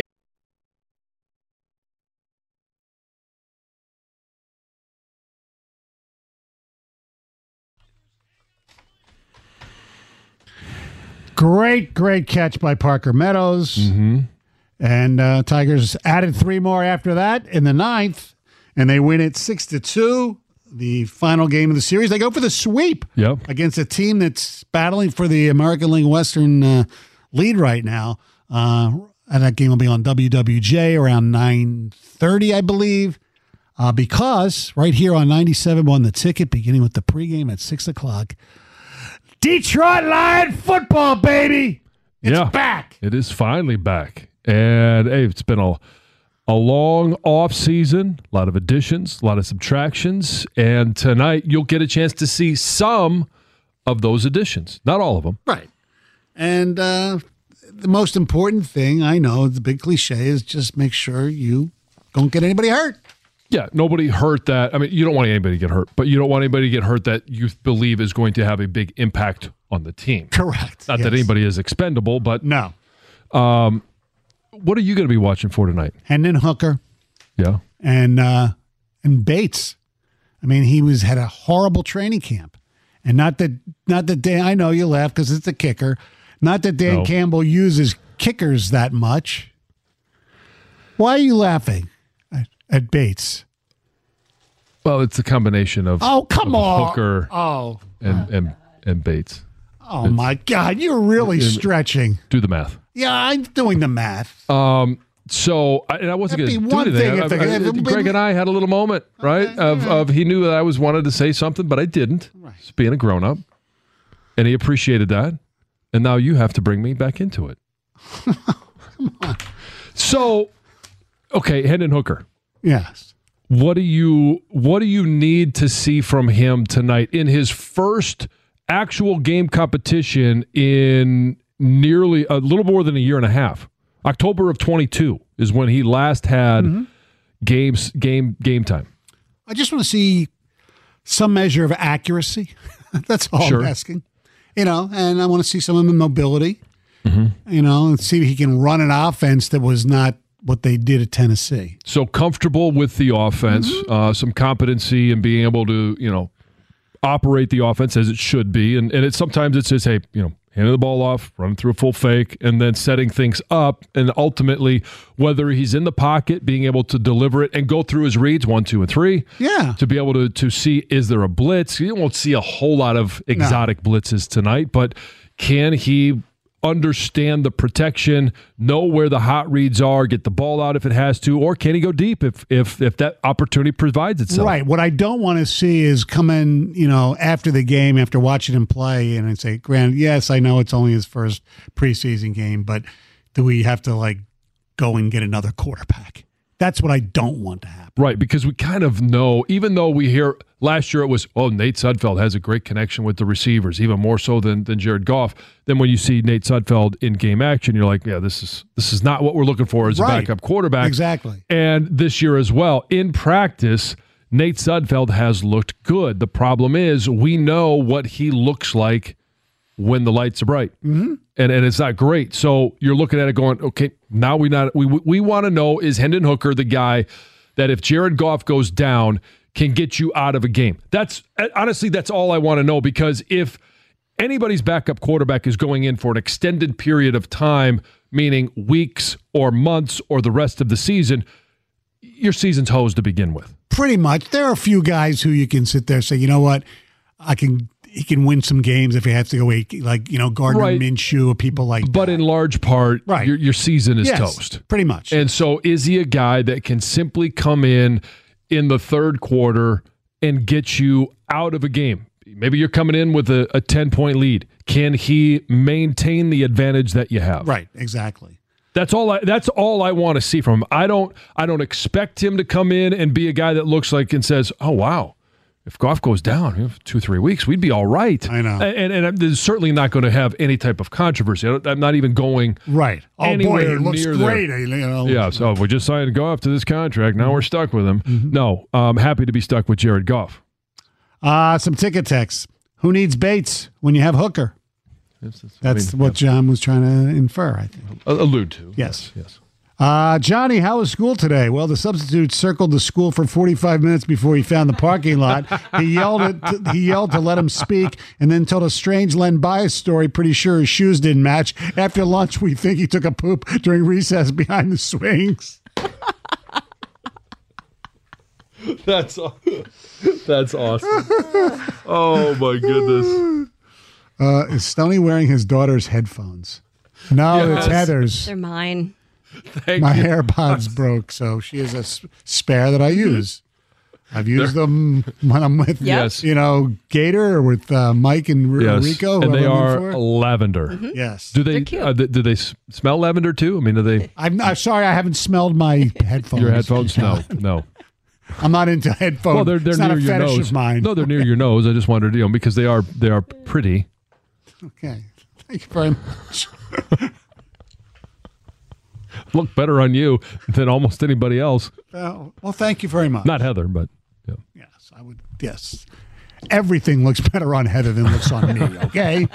Great catch by Parker Meadows. Mm-hmm. And Tigers added 3 more after that in the 9th, and they win it 6-2. The final game of the series. They go for the sweep against a team that's battling for the American League Western lead right now. And that game will be on WWJ around 9:30, I believe. Because right here on 97.1 The Ticket, beginning with the pregame at 6 o'clock, Detroit Lion football, baby! It's back! It is finally back. And, hey, it's been a long off season, a lot of additions, a lot of subtractions, and tonight you'll get a chance to see some of those additions. Not all of them. Right. And the most important thing, I know, the big cliche, is just make sure you don't get anybody hurt. Yeah, nobody hurt that. I mean, you don't want anybody to get hurt, but you don't want anybody to get hurt that you believe is going to have a big impact on the team. Correct. Not that anybody is expendable, but no. What are you going to be watching for tonight? Hendon Hooker. Yeah. And Bates. I mean, he had a horrible training camp. And not that Dan, I know you laugh because it's a kicker. Not that Dan Campbell uses kickers that much. Why are you laughing at Bates? Well, it's a combination of Hooker and Bates. Oh, my God. You're really stretching. Do the math. Yeah, I'm doing the math. So, and I wasn't going to do anything. Greg and I had a little moment, right? Of he knew that I wanted to say something, but I didn't. Right. Just being a grown-up. And he appreciated that. And now you have to bring me back into it. Come on. So, okay, Hendon Hooker. Yes. What do you need to see from him tonight in his first actual game competition in nearly a little more than a year and a half? October of 22 is when he last had game time. I just want to see some measure of accuracy. That's all I'm asking. And I want to see some of the mobility. And see if he can run an offense that was not what they did at Tennessee. So comfortable with the offense, some competency in being able to, operate the offense as it should be. And sometimes it's just, hey, handing the ball off, running through a full fake, and then setting things up. And ultimately, whether he's in the pocket, being able to deliver it and go through his reads, 1, 2, and 3. Yeah. To be able to see, is there a blitz? You won't see a whole lot of exotic blitzes tonight, but can he understand the protection, know where the hot reads are, get the ball out if it has to, or can he go deep if that opportunity provides itself? Right. What I don't want to see is come in, after the game, after watching him play, and say, Grant, yes, I know it's only his first preseason game, but do we have to go and get another quarterback? That's what I don't want to happen. Right, because we kind of know, even though we hear last year it was, Nate Sudfeld has a great connection with the receivers, even more so than Jared Goff. Then when you see Nate Sudfeld in game action, you're like, yeah, this is not what we're looking for as a backup quarterback. Exactly. And this year as well, in practice, Nate Sudfeld has looked good. The problem is we know what he looks like when the lights are bright. And it's not great. So you're looking at it going, okay, now we want to know, is Hendon Hooker the guy that if Jared Goff goes down can get you out of a game? That's all I want to know, because if anybody's backup quarterback is going in for an extended period of time, meaning weeks or months or the rest of the season, your season's hosed to begin with. Pretty much. There are a few guys who you can sit there and say, you know what, he can win some games if he has to go Gardner Minshew or people like that. But in large part, your season is toast. Pretty much. And so is he a guy that can simply come in the third quarter and get you out of a game? Maybe you're coming in with a 10-point lead. Can he maintain the advantage that you have? Right, exactly. That's all I want to see from him. I don't expect him to come in and be a guy that looks like and says, "Oh wow, if Goff goes down 2-3 weeks, we'd be all right." I know. And there's certainly not going to have any type of controversy. I'm not even going right. Oh boy, it looks great. Yeah. So we just signed Goff to this contract. Now we're stuck with him. Mm-hmm. No, I'm happy to be stuck with Jared Goff. Some ticket texts. Who needs Bates when you have Hooker? That's what John was trying to infer, I think. Allude to. Yes. Yes. Johnny, how was school today? Well, the substitute circled the school for 45 minutes before he found the parking lot. He yelled to let him speak, and then told a strange Len Bias story. Pretty sure his shoes didn't match. After lunch, we think he took a poop during recess behind the swings. That's awesome. Oh my goodness. Is Stoney wearing his daughter's headphones? No, Yes. it's Heather's. They're mine. My AirPods broke, so she has a spare that I use. I've used them when I'm with, Yes. Gator or with Mike and Yes. Rico. And they whoever I'm are for. lavender. Mm-hmm. Yes. Do they? They're cute. Do they smell lavender too? I mean, do they? I'm sorry, I haven't smelled my headphones. Your headphones? No. I'm not into headphones. Well, they're it's not near a your fetish nose. of mine. No, they're near your nose. I just wondered, because they are pretty. Okay. Thank you very much. Look better on you than almost anybody else. Well, thank you very much. Not Heather, but yeah. Yes, I would. Yes. Everything looks better on Heather than looks on me, okay?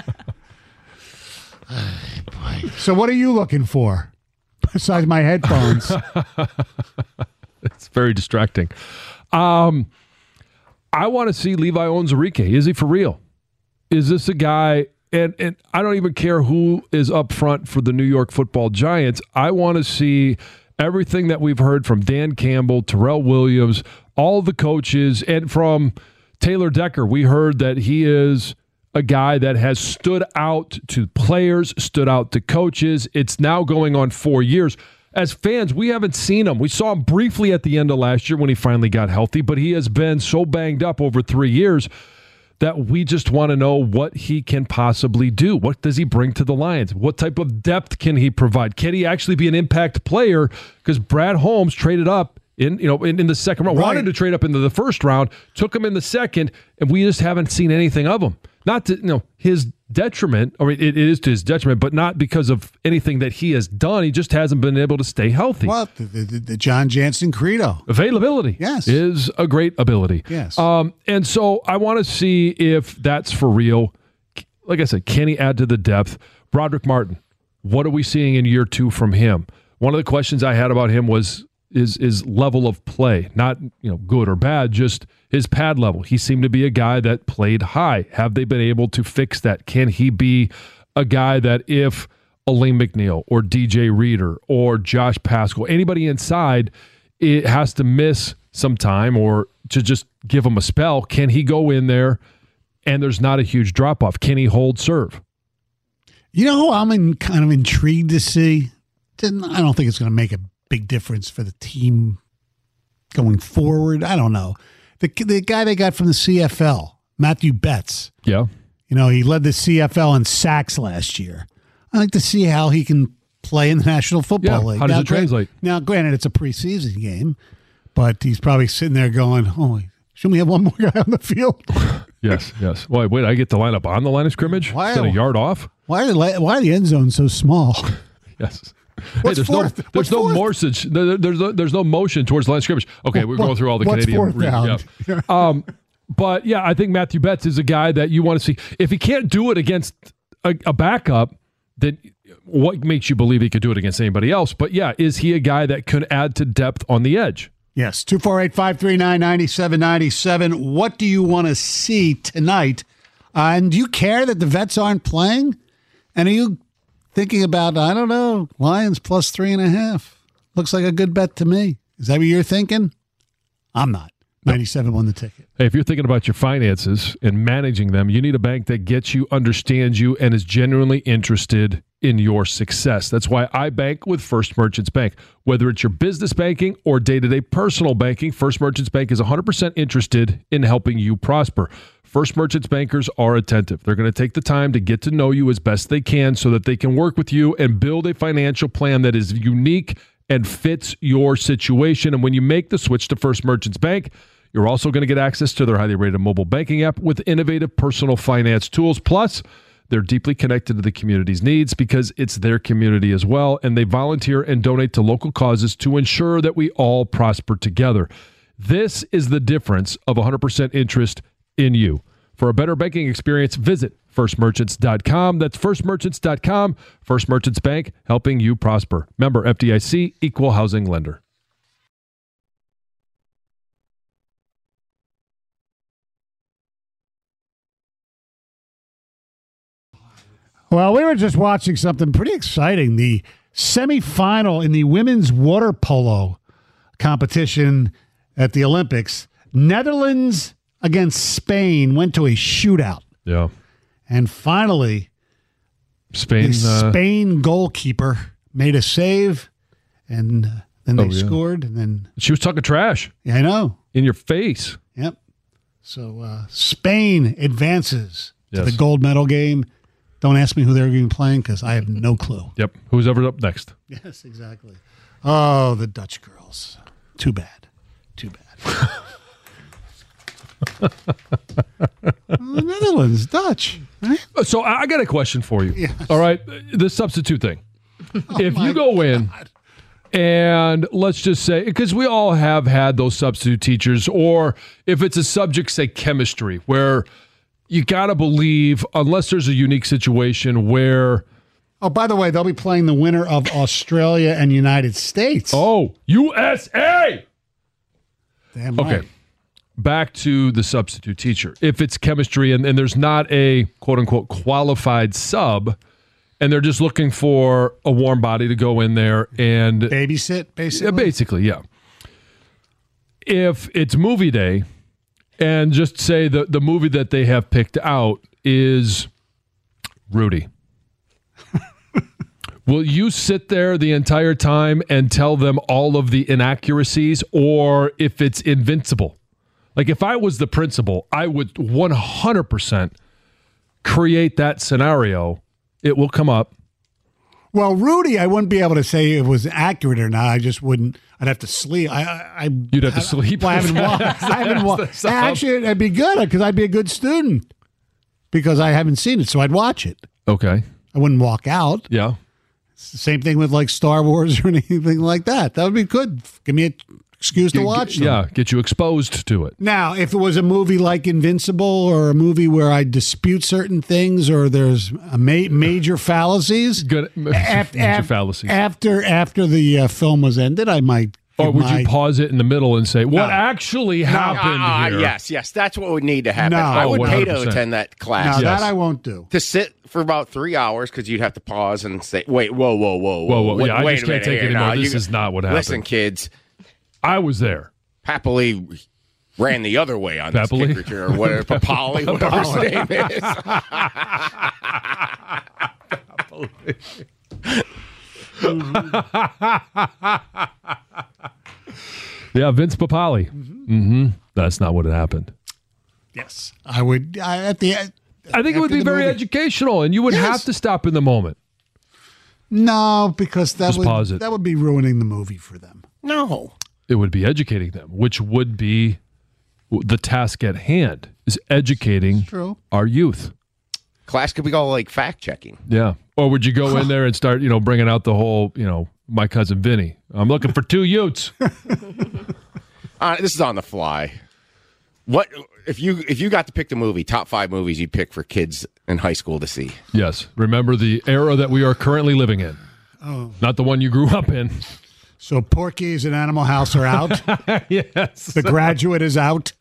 Boy. So what are you looking for besides my headphones? It's very distracting. I want to see Levi Onwuzurike. Is he for real? Is this a guy? And I don't even care who is up front for the New York Football Giants. I want to see everything that we've heard from Dan Campbell, Terrell Williams, all the coaches, and from Taylor Decker. We heard that he is a guy that has stood out to players, stood out to coaches. It's now going on 4 years. As fans, we haven't seen him. We saw him briefly at the end of last year when he finally got healthy, but he has been so banged up over 3 years that we just want to know what he can possibly do. What does he bring to the Lions? What type of depth can he provide? Can he actually be an impact player? Because Brad Holmes traded up in the second round, wanted to trade up into the first round, took him in the second, and we just haven't seen anything of him. Not to his detriment, or it is to his detriment, but not because of anything that he has done. He just hasn't been able to stay healthy. Well, the John Jansen credo. Availability, is a great ability. Yes. And so I want to see if that's for real. Like I said, can he add to the depth? Broderick Martin, what are we seeing in year 2 from him? One of the questions I had about him was his level of play, not good or bad, just his pad level. He seemed to be a guy that played high. Have they been able to fix that? Can he be a guy that if Elaine McNeil or DJ Reader or Josh Pascal, anybody inside, it has to miss some time or to just give him a spell, can he go in there and there's not a huge drop-off? Can he hold serve? You know who I'm kind of intrigued to see? I don't think it's going to make a big difference for the team going forward. I don't know. The guy they got from the CFL, Matthew Betts. Yeah. He led the CFL in sacks last year. I'd like to see how he can play in the National Football League. How does it translate? Now, granted, it's a preseason game, but he's probably sitting there going, shouldn't we have one more guy on the field? Yes. Wait, I get to line up on the line of scrimmage instead of yard off? Why are the end zones so small? Yes. What's fourth? There's no motion. There's no motion towards the line of scrimmage. Okay, we're going through all the Canadian. Down? But yeah, I think Matthew Betts is a guy that you want to see. If he can't do it against a backup, then what makes you believe he could do it against anybody else? But yeah, is he a guy that could add to depth on the edge? Yes. 248-539-9797. What do you want to see tonight? And do you care that the vets aren't playing? And are you thinking about, I don't know, Lions plus 3.5? Looks like a good bet to me. Is that what you're thinking? I'm not. 97 won the ticket. Hey, if you're thinking about your finances and managing them, you need a bank that gets you, understands you, and is genuinely interested in your success. That's why I bank with First Merchants Bank. Whether it's your business banking or day-to-day personal banking, First Merchants Bank is 100% interested in helping you prosper. First Merchants bankers are attentive. They're going to take the time to get to know you as best they can so that they can work with you and build a financial plan that is unique and fits your situation. And when you make the switch to First Merchants Bank, you're also going to get access to their highly rated mobile banking app with innovative personal finance tools. Plus, they're deeply connected to the community's needs because it's their community as well, and they volunteer and donate to local causes to ensure that we all prosper together. This is the difference of 100% interest in you. For a better banking experience, visit firstmerchants.com. That's firstmerchants.com. First Merchants Bank, helping you prosper. Member FDIC, Equal Housing Lender. Well, we were just watching something pretty exciting. The semifinal in the women's water polo competition at the Olympics. Netherlands against Spain went to a shootout. Yeah. And finally, Spain, the Spain goalkeeper made a save, and then they scored. And then she was talking trash. Yeah, I know. In your face. Yep. So Spain advances to Yes. the gold medal game. Don't ask me who they're going to be playing because I have no clue. Yep. Who's ever up next? Yes, exactly. Oh, the Dutch girls. Too bad. Too bad. The Netherlands, Dutch. Right? So I got a question for you. Yes. All right. The substitute thing. If you go in and let's just say, because we all have had those substitute teachers, or if it's a subject, say chemistry, where you got to believe, unless there's a unique situation where. Oh, by the way, they'll be playing the winner of Australia and United States. Oh, USA! Damn right. Okay. Back to the substitute teacher. If it's chemistry and there's not a quote-unquote qualified sub, and they're just looking for a warm body to go in there and babysit, basically? Yeah, basically, yeah. If it's movie day, and just say the movie that they have picked out is Rudy. Will you sit there the entire time and tell them all of the inaccuracies, or if it's Invincible? Like, if I was the principal, I would 100% create that scenario. It will come up. Well, Rudy, I wouldn't be able to say it was accurate or not. I just wouldn't. I'd have to sleep. You'd have to sleep. Well, I haven't watched. Actually, it'd be good because I'd be a good student because I haven't seen it, so I'd watch it. Okay. I wouldn't walk out. Yeah. It's the same thing with like Star Wars or anything like that. That would be good. Give me an excuse to watch them. Yeah, get you exposed to it. Now, if it was a movie like Invincible or a movie where I dispute certain things or there's a major fallacies, Good. Major fallacies. After the film was ended, I might. Or would you pause it in the middle and say, what actually happened here? Yes. That's what would need to happen. No. I would pay to 100%. attend that class. No, that I won't do. To sit for about 3 hours because you'd have to pause and say, wait, whoa. Whoa. Yeah, I wait just a can't minute take it here. anymore. Now, This is not what happened. Listen, kids. I was there. Papali ran the other way on Papali? this kicker or whatever. Papali, whatever his name is. Yeah, Vince Papali. Mm-hmm. That's not what happened. Yes, I would. I think it would be very educational, and you would have to stop in the moment. No, because pause it. that would be ruining the movie for them. No. It would be educating them, which would be the task at hand, is educating True. our youth. Class could be all like fact checking. Yeah. Or would you go in there and start, bringing out the whole, my cousin Vinny. I'm looking for 2 Utes. This is on the fly. What if you got to pick the movie, top 5 movies you'd pick for kids in high school to see? Yes. Remember the era that we are currently living in. Oh. Not the one you grew up in. So Porky's and Animal House are out. Yes. The Graduate is out.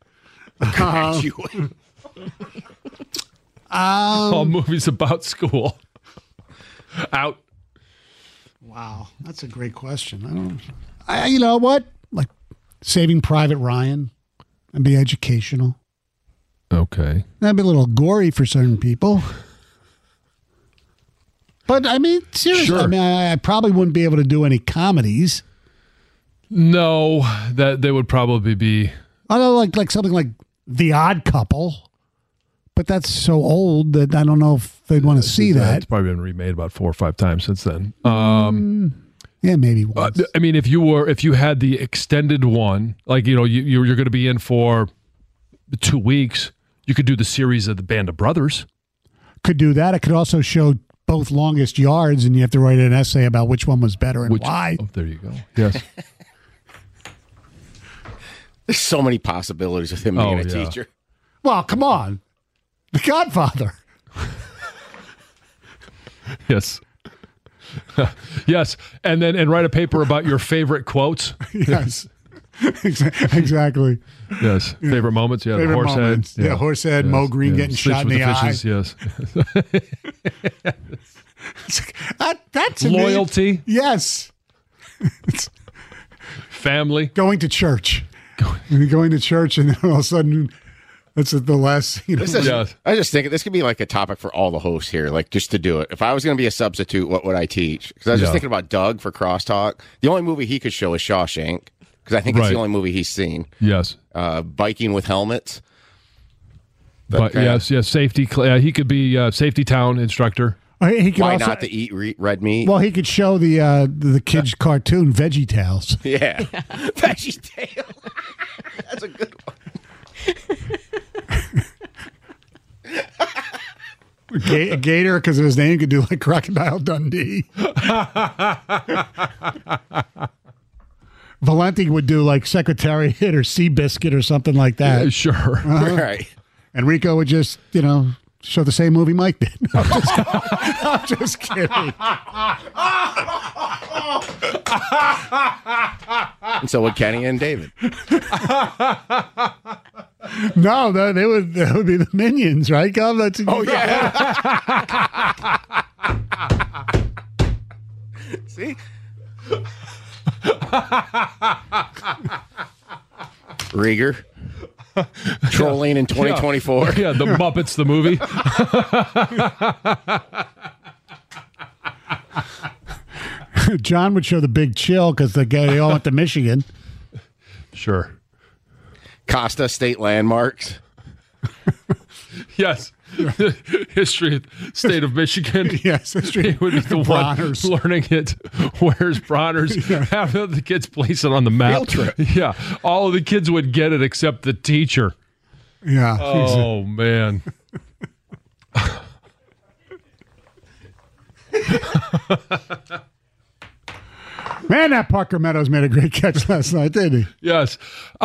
All movies about school. Out. Wow, that's a great question. You know what? Like Saving Private Ryan and be educational. Okay. That'd be a little gory for certain people. But I mean, seriously, Sure. I mean, I probably wouldn't be able to do any comedies. No, that they would probably be. Although, like something like The Odd Couple, but that's so old that I don't know if they'd want to see It's that. probably been remade about 4 or 5 times since then. Yeah, maybe once. I mean, if you had the extended one, like you're going to be in for 2 weeks, you could do the series of the Band of Brothers. Could do that. It could also show both longest yards, and you have to write an essay about which one was better and why. Oh, there you go. Yes. There's so many possibilities with him being a yeah. teacher. Well, come on, The Godfather. Yes. Yes. And write a paper about your favorite quotes. Yes, exactly. Yes. Favorite moments. Yeah. Favorite the horse moments. head. Yeah, horse head, Mo Green getting Sleeps shot in with the eye. fishes, Yes. That's to me- Loyalty. Yes, Family. going to church. Going to church, and then all of a sudden, that's the last. This is, Yes. I just think this could be like a topic for all the hosts here, like just to do it. If I was going to be a substitute, what would I teach? Because I was just Yeah. thinking about Doug for Crosstalk. The only movie he could show is Shawshank, because I think it's Right. the only movie he's seen. Yes. Biking with helmets. But yes. Safety. He could be safety town instructor. He could Why also, not to eat red meat? Well, he could show the kids' cartoon Veggie Tales. Yeah. Veggie tail. That's a good one. Gator, because of his name, could do like Crocodile Dundee. Valenti would do like Secretariat or Seabiscuit or something like that. Sure. Right. Enrico would just, show the same movie Mike did. I'm just kidding. And so would Kenny and David. No, that would be the Minions, right, Gov? That's Oh, yeah. See? Rieger. Trolling in 2024. Yeah, the Muppets, the movie. John would show the Big Chill because they all went to Michigan. Sure. Costa State Landmarks. Yes. History, state of Michigan. Yes, that's true. He would be the Bronner's. one learning it. Where's Bronner's? Have the kids place it on the map. Field trip. Yeah. All of the kids would get it except the teacher. Yeah. Oh, man. Man, that Parker Meadows made a great catch last night, didn't he? Yes.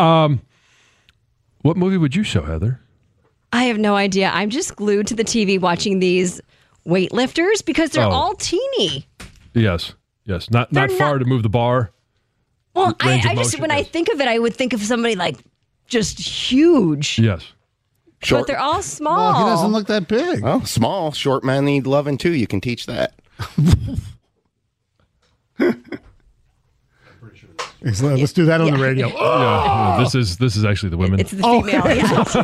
What movie would you show, Heather? I have no idea. I'm just glued to the TV watching these weightlifters because they're Oh. all teeny. Yes. Yes. Not They're far not- to move the bar. Well, Range of I just motion, when I yes. think of it, I would think of somebody like just huge. Yes. But they're all small. Well, he doesn't look that big. Well, small, short men need loving too. You can teach that. Let's do that on the radio. Yeah. This is actually the women. It's the female. Yes.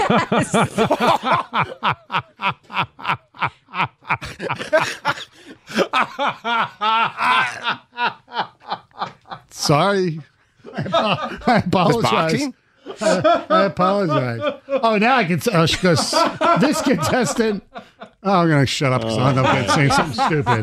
Sorry. I apologize. Boxing? I apologize. Oh, now I can. She goes, this contestant. Oh, I'm going to shut up because I know I'm saying something stupid.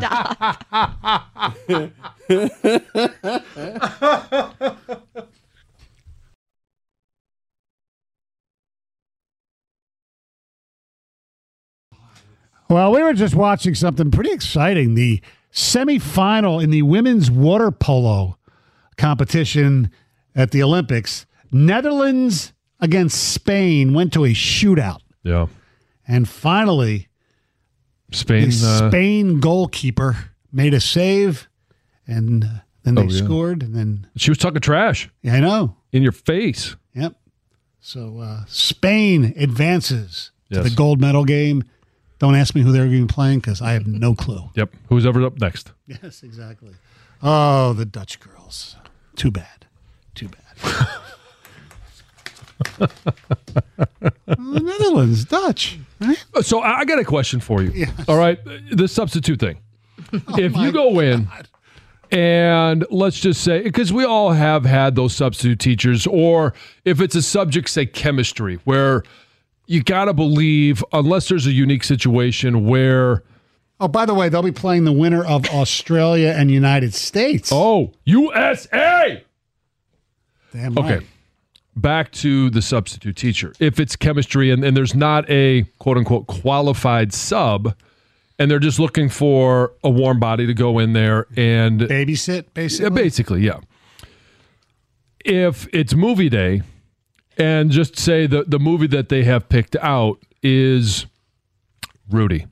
Well, we were just watching something pretty exciting. The semifinal in the women's water polo competition at the Olympics. Netherlands against Spain went to a shootout. Yeah. And finally, Spain. the Spain goalkeeper made a save, and then they scored. And then, She was talking trash yeah, I know. in your face. Yep. So Spain advances to Yes. the gold medal game. Don't ask me who they're going to be playing because I have no clue. Yep. Who's ever up next? Yes, exactly. Oh, the Dutch girls. Too bad. Too bad. The Netherlands, Dutch. Right? So I got a question for you. Yes. All right. The substitute thing. If you go in and let's just say, because we all have had those substitute teachers, or if it's a subject, say chemistry, where you got to believe, unless there's a unique situation where... Oh, by the way, they'll be playing the winner of Australia and United States. Oh, USA! Damn right. Okay. Back to the substitute teacher. If it's chemistry and there's not a quote-unquote qualified sub, and they're just looking for a warm body to go in there and... Babysit, basically? Yeah, basically, yeah. If it's movie day, and just say the movie that they have picked out is Rudy.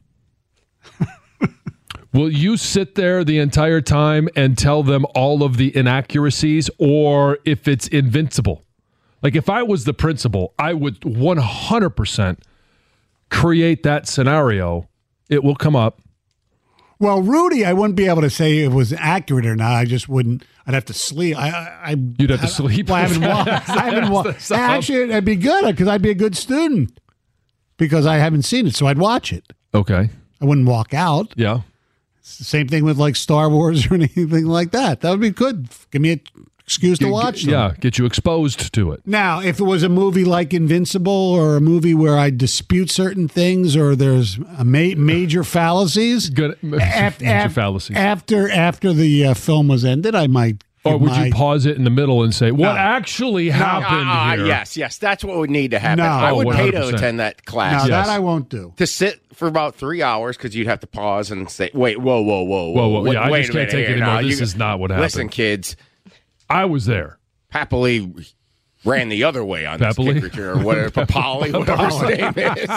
Will you sit there the entire time and tell them all of the inaccuracies, or if it's Invincible? Like, if I was the principal, I would 100% create that scenario. It will come up. Well, Rudy, I wouldn't be able to say it was accurate or not. I just wouldn't. I'd have to sleep. You'd have to sleep. Well, I haven't watched. Actually, it'd be good because I'd be a good student because I haven't seen it, so I'd watch it. Okay. I wouldn't walk out. Yeah. It's the same thing with like Star Wars or anything like that. That would be good. Give me an excuse to watch them. Yeah, get you exposed to it. Now, if it was a movie like Invincible or a movie where I dispute certain things or there's a major fallacies, Major fallacies. After the film was ended, I might. Or would you pause it in the middle and say, what actually happened here? Yes. That's what would need to happen. No. I would pay to 100%. attend that class. No, that I won't do. To sit for about 3 hours because you'd have to pause and say, wait, whoa. Yeah, I wait just a can't minute take here it anymore. now. This is not what happened. Listen, kids. I was there. Happily ran the other way on Papali? this kick return, or whatever, Papali, whatever his name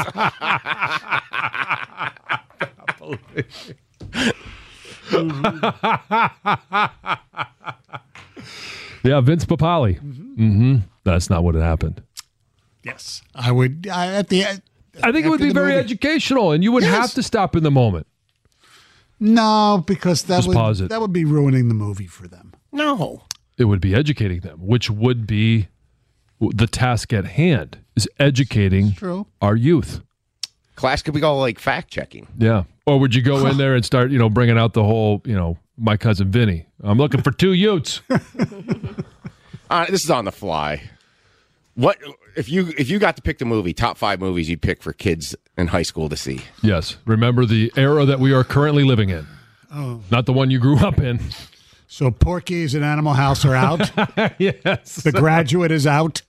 is. Yeah, Vince Papali. Mm-hmm. That's not what happened. Yes, I would. I think it would be very educational, and you would have to stop in the moment. No, because pause it. that would be ruining the movie for them. No. It would be educating them, which would be the task at hand, is educating our youth. Class could be all like fact checking. Yeah. Or would you go in there and start, bringing out the whole, my cousin Vinny. I'm looking for 2 Utes. This is on the fly. What if you got to pick the movie, top 5 movies you'd pick for kids in high school to see? Yes. Remember the era that we are currently living in. Oh. Not the one you grew up in. So Porky's and Animal House are out. Yes. The Graduate is out.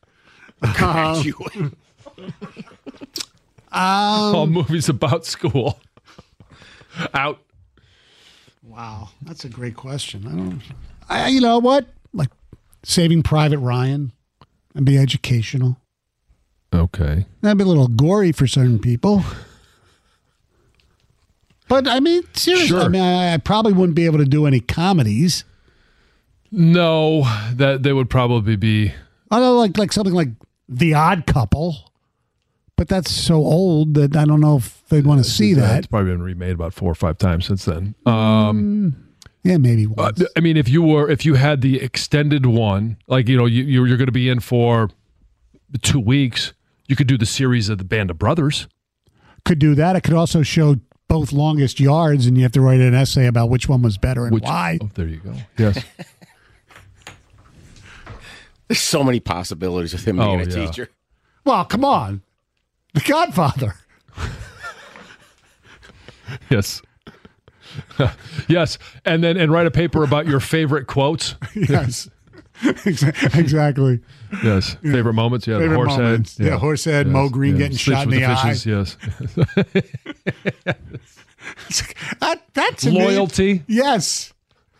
All movies about school. Out. Wow, that's a great question. You know what? Like Saving Private Ryan and be educational. Okay. That'd be a little gory for certain people. But I mean, seriously, Sure. I mean, I probably wouldn't be able to do any comedies. No, that they would probably be. I know, like something like The Odd Couple, but that's so old that I don't know if they'd want to see that. It's probably been remade about 4 or 5 times since then. Yeah, maybe once. I mean, if you had the extended one, like you're going to be in for 2 weeks, you could do the series of the Band of Brothers. Could do that. It could also show both longest yards, and you have to write an essay about which one was better and why. Oh, there you go. Yes. There's so many possibilities with him being a teacher. Well, come on. The Godfather. Yes. Yes. And write a paper about your favorite quotes. Yes. Exactly. Yes. Favorite moments. Yeah. Favorite Horsehead. moments. Yeah, Horsehead, Mo Green getting Sleeps shot in with the eye. Fishes, yes. That's Loyalty. Yes.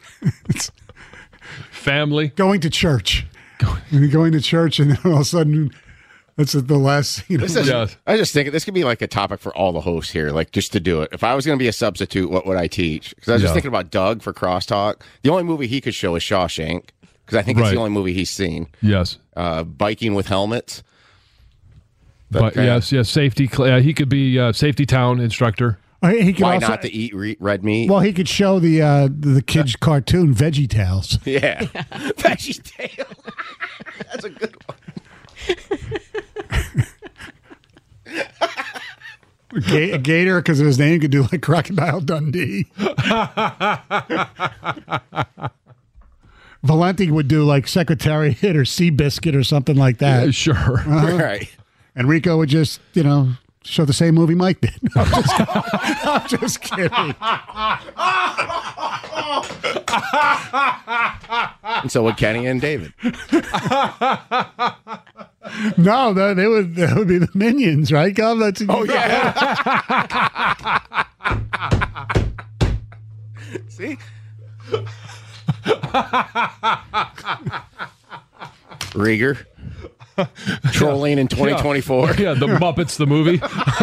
Family. Going to church. Going to church, and then all of a sudden, that's the last. I just think this could be like a topic for all the hosts here, like just to do it. If I was going to be a substitute, what would I teach? Because I was just thinking about Doug for Crosstalk. The only movie he could show is Shawshank, because I think it's the only movie he's seen. Yes. Biking with helmets. But yes, safety. He could be safety town instructor. He could Why also, not to eat red meat? Well, he could show the kids' cartoon Veggie Tales. Yeah. Veggie Tale. That's a good one. Gator, because of his name, could do like Crocodile Dundee. Valenti would do like Secretariat or Seabiscuit or something like that. Sure. Right. Enrico would just, show the same movie Mike did. I'm just kidding. And so would Kenny and David. No, that would be the Minions, right, Gov? Oh, yeah. See? Rieger. Trolling in 2024. Yeah, the Muppets, the movie.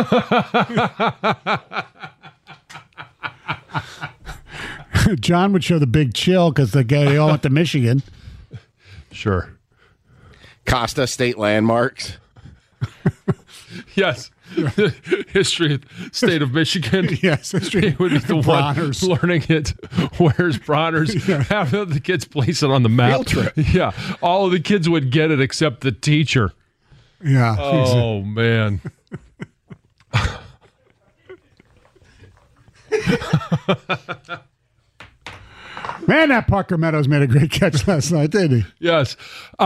John would show the Big Chill because they all went to Michigan. Sure. Costa State Landmarks. Yes. History of the state of Michigan. Yes, history. He would be the Bronner's. one learning it. Where's Bronner's? Have the kids place it on the map. Field trip. Yeah. All of the kids would get it except the teacher. Yeah. Oh, man. Man, that Parker Meadows made a great catch last night, didn't he? Yes.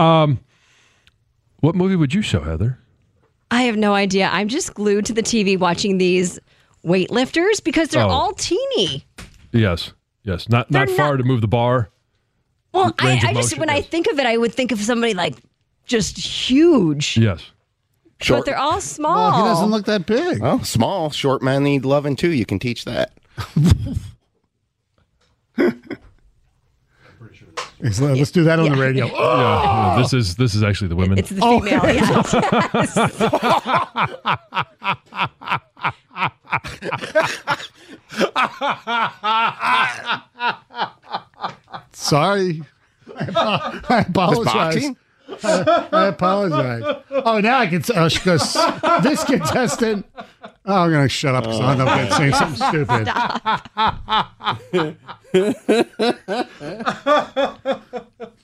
What movie would you show, Heather? I have no idea. I'm just glued to the TV watching these weightlifters because they're all teeny. Yes. Yes. Not far to move the bar. Well, Range of I just, motion, when I yes. think of it, I would think of somebody like just huge. Yes. But they're all small. Well, he doesn't look that big. Oh, small. Short men need loving, too. You can teach that. Let's do that on the radio. Yeah. No, this is actually the women. It's the female. Sorry. I apologize. boxing? I apologize. Oh, now I can. She goes, this contestant. Oh, I'm going to shut up because I'm going to say something stupid.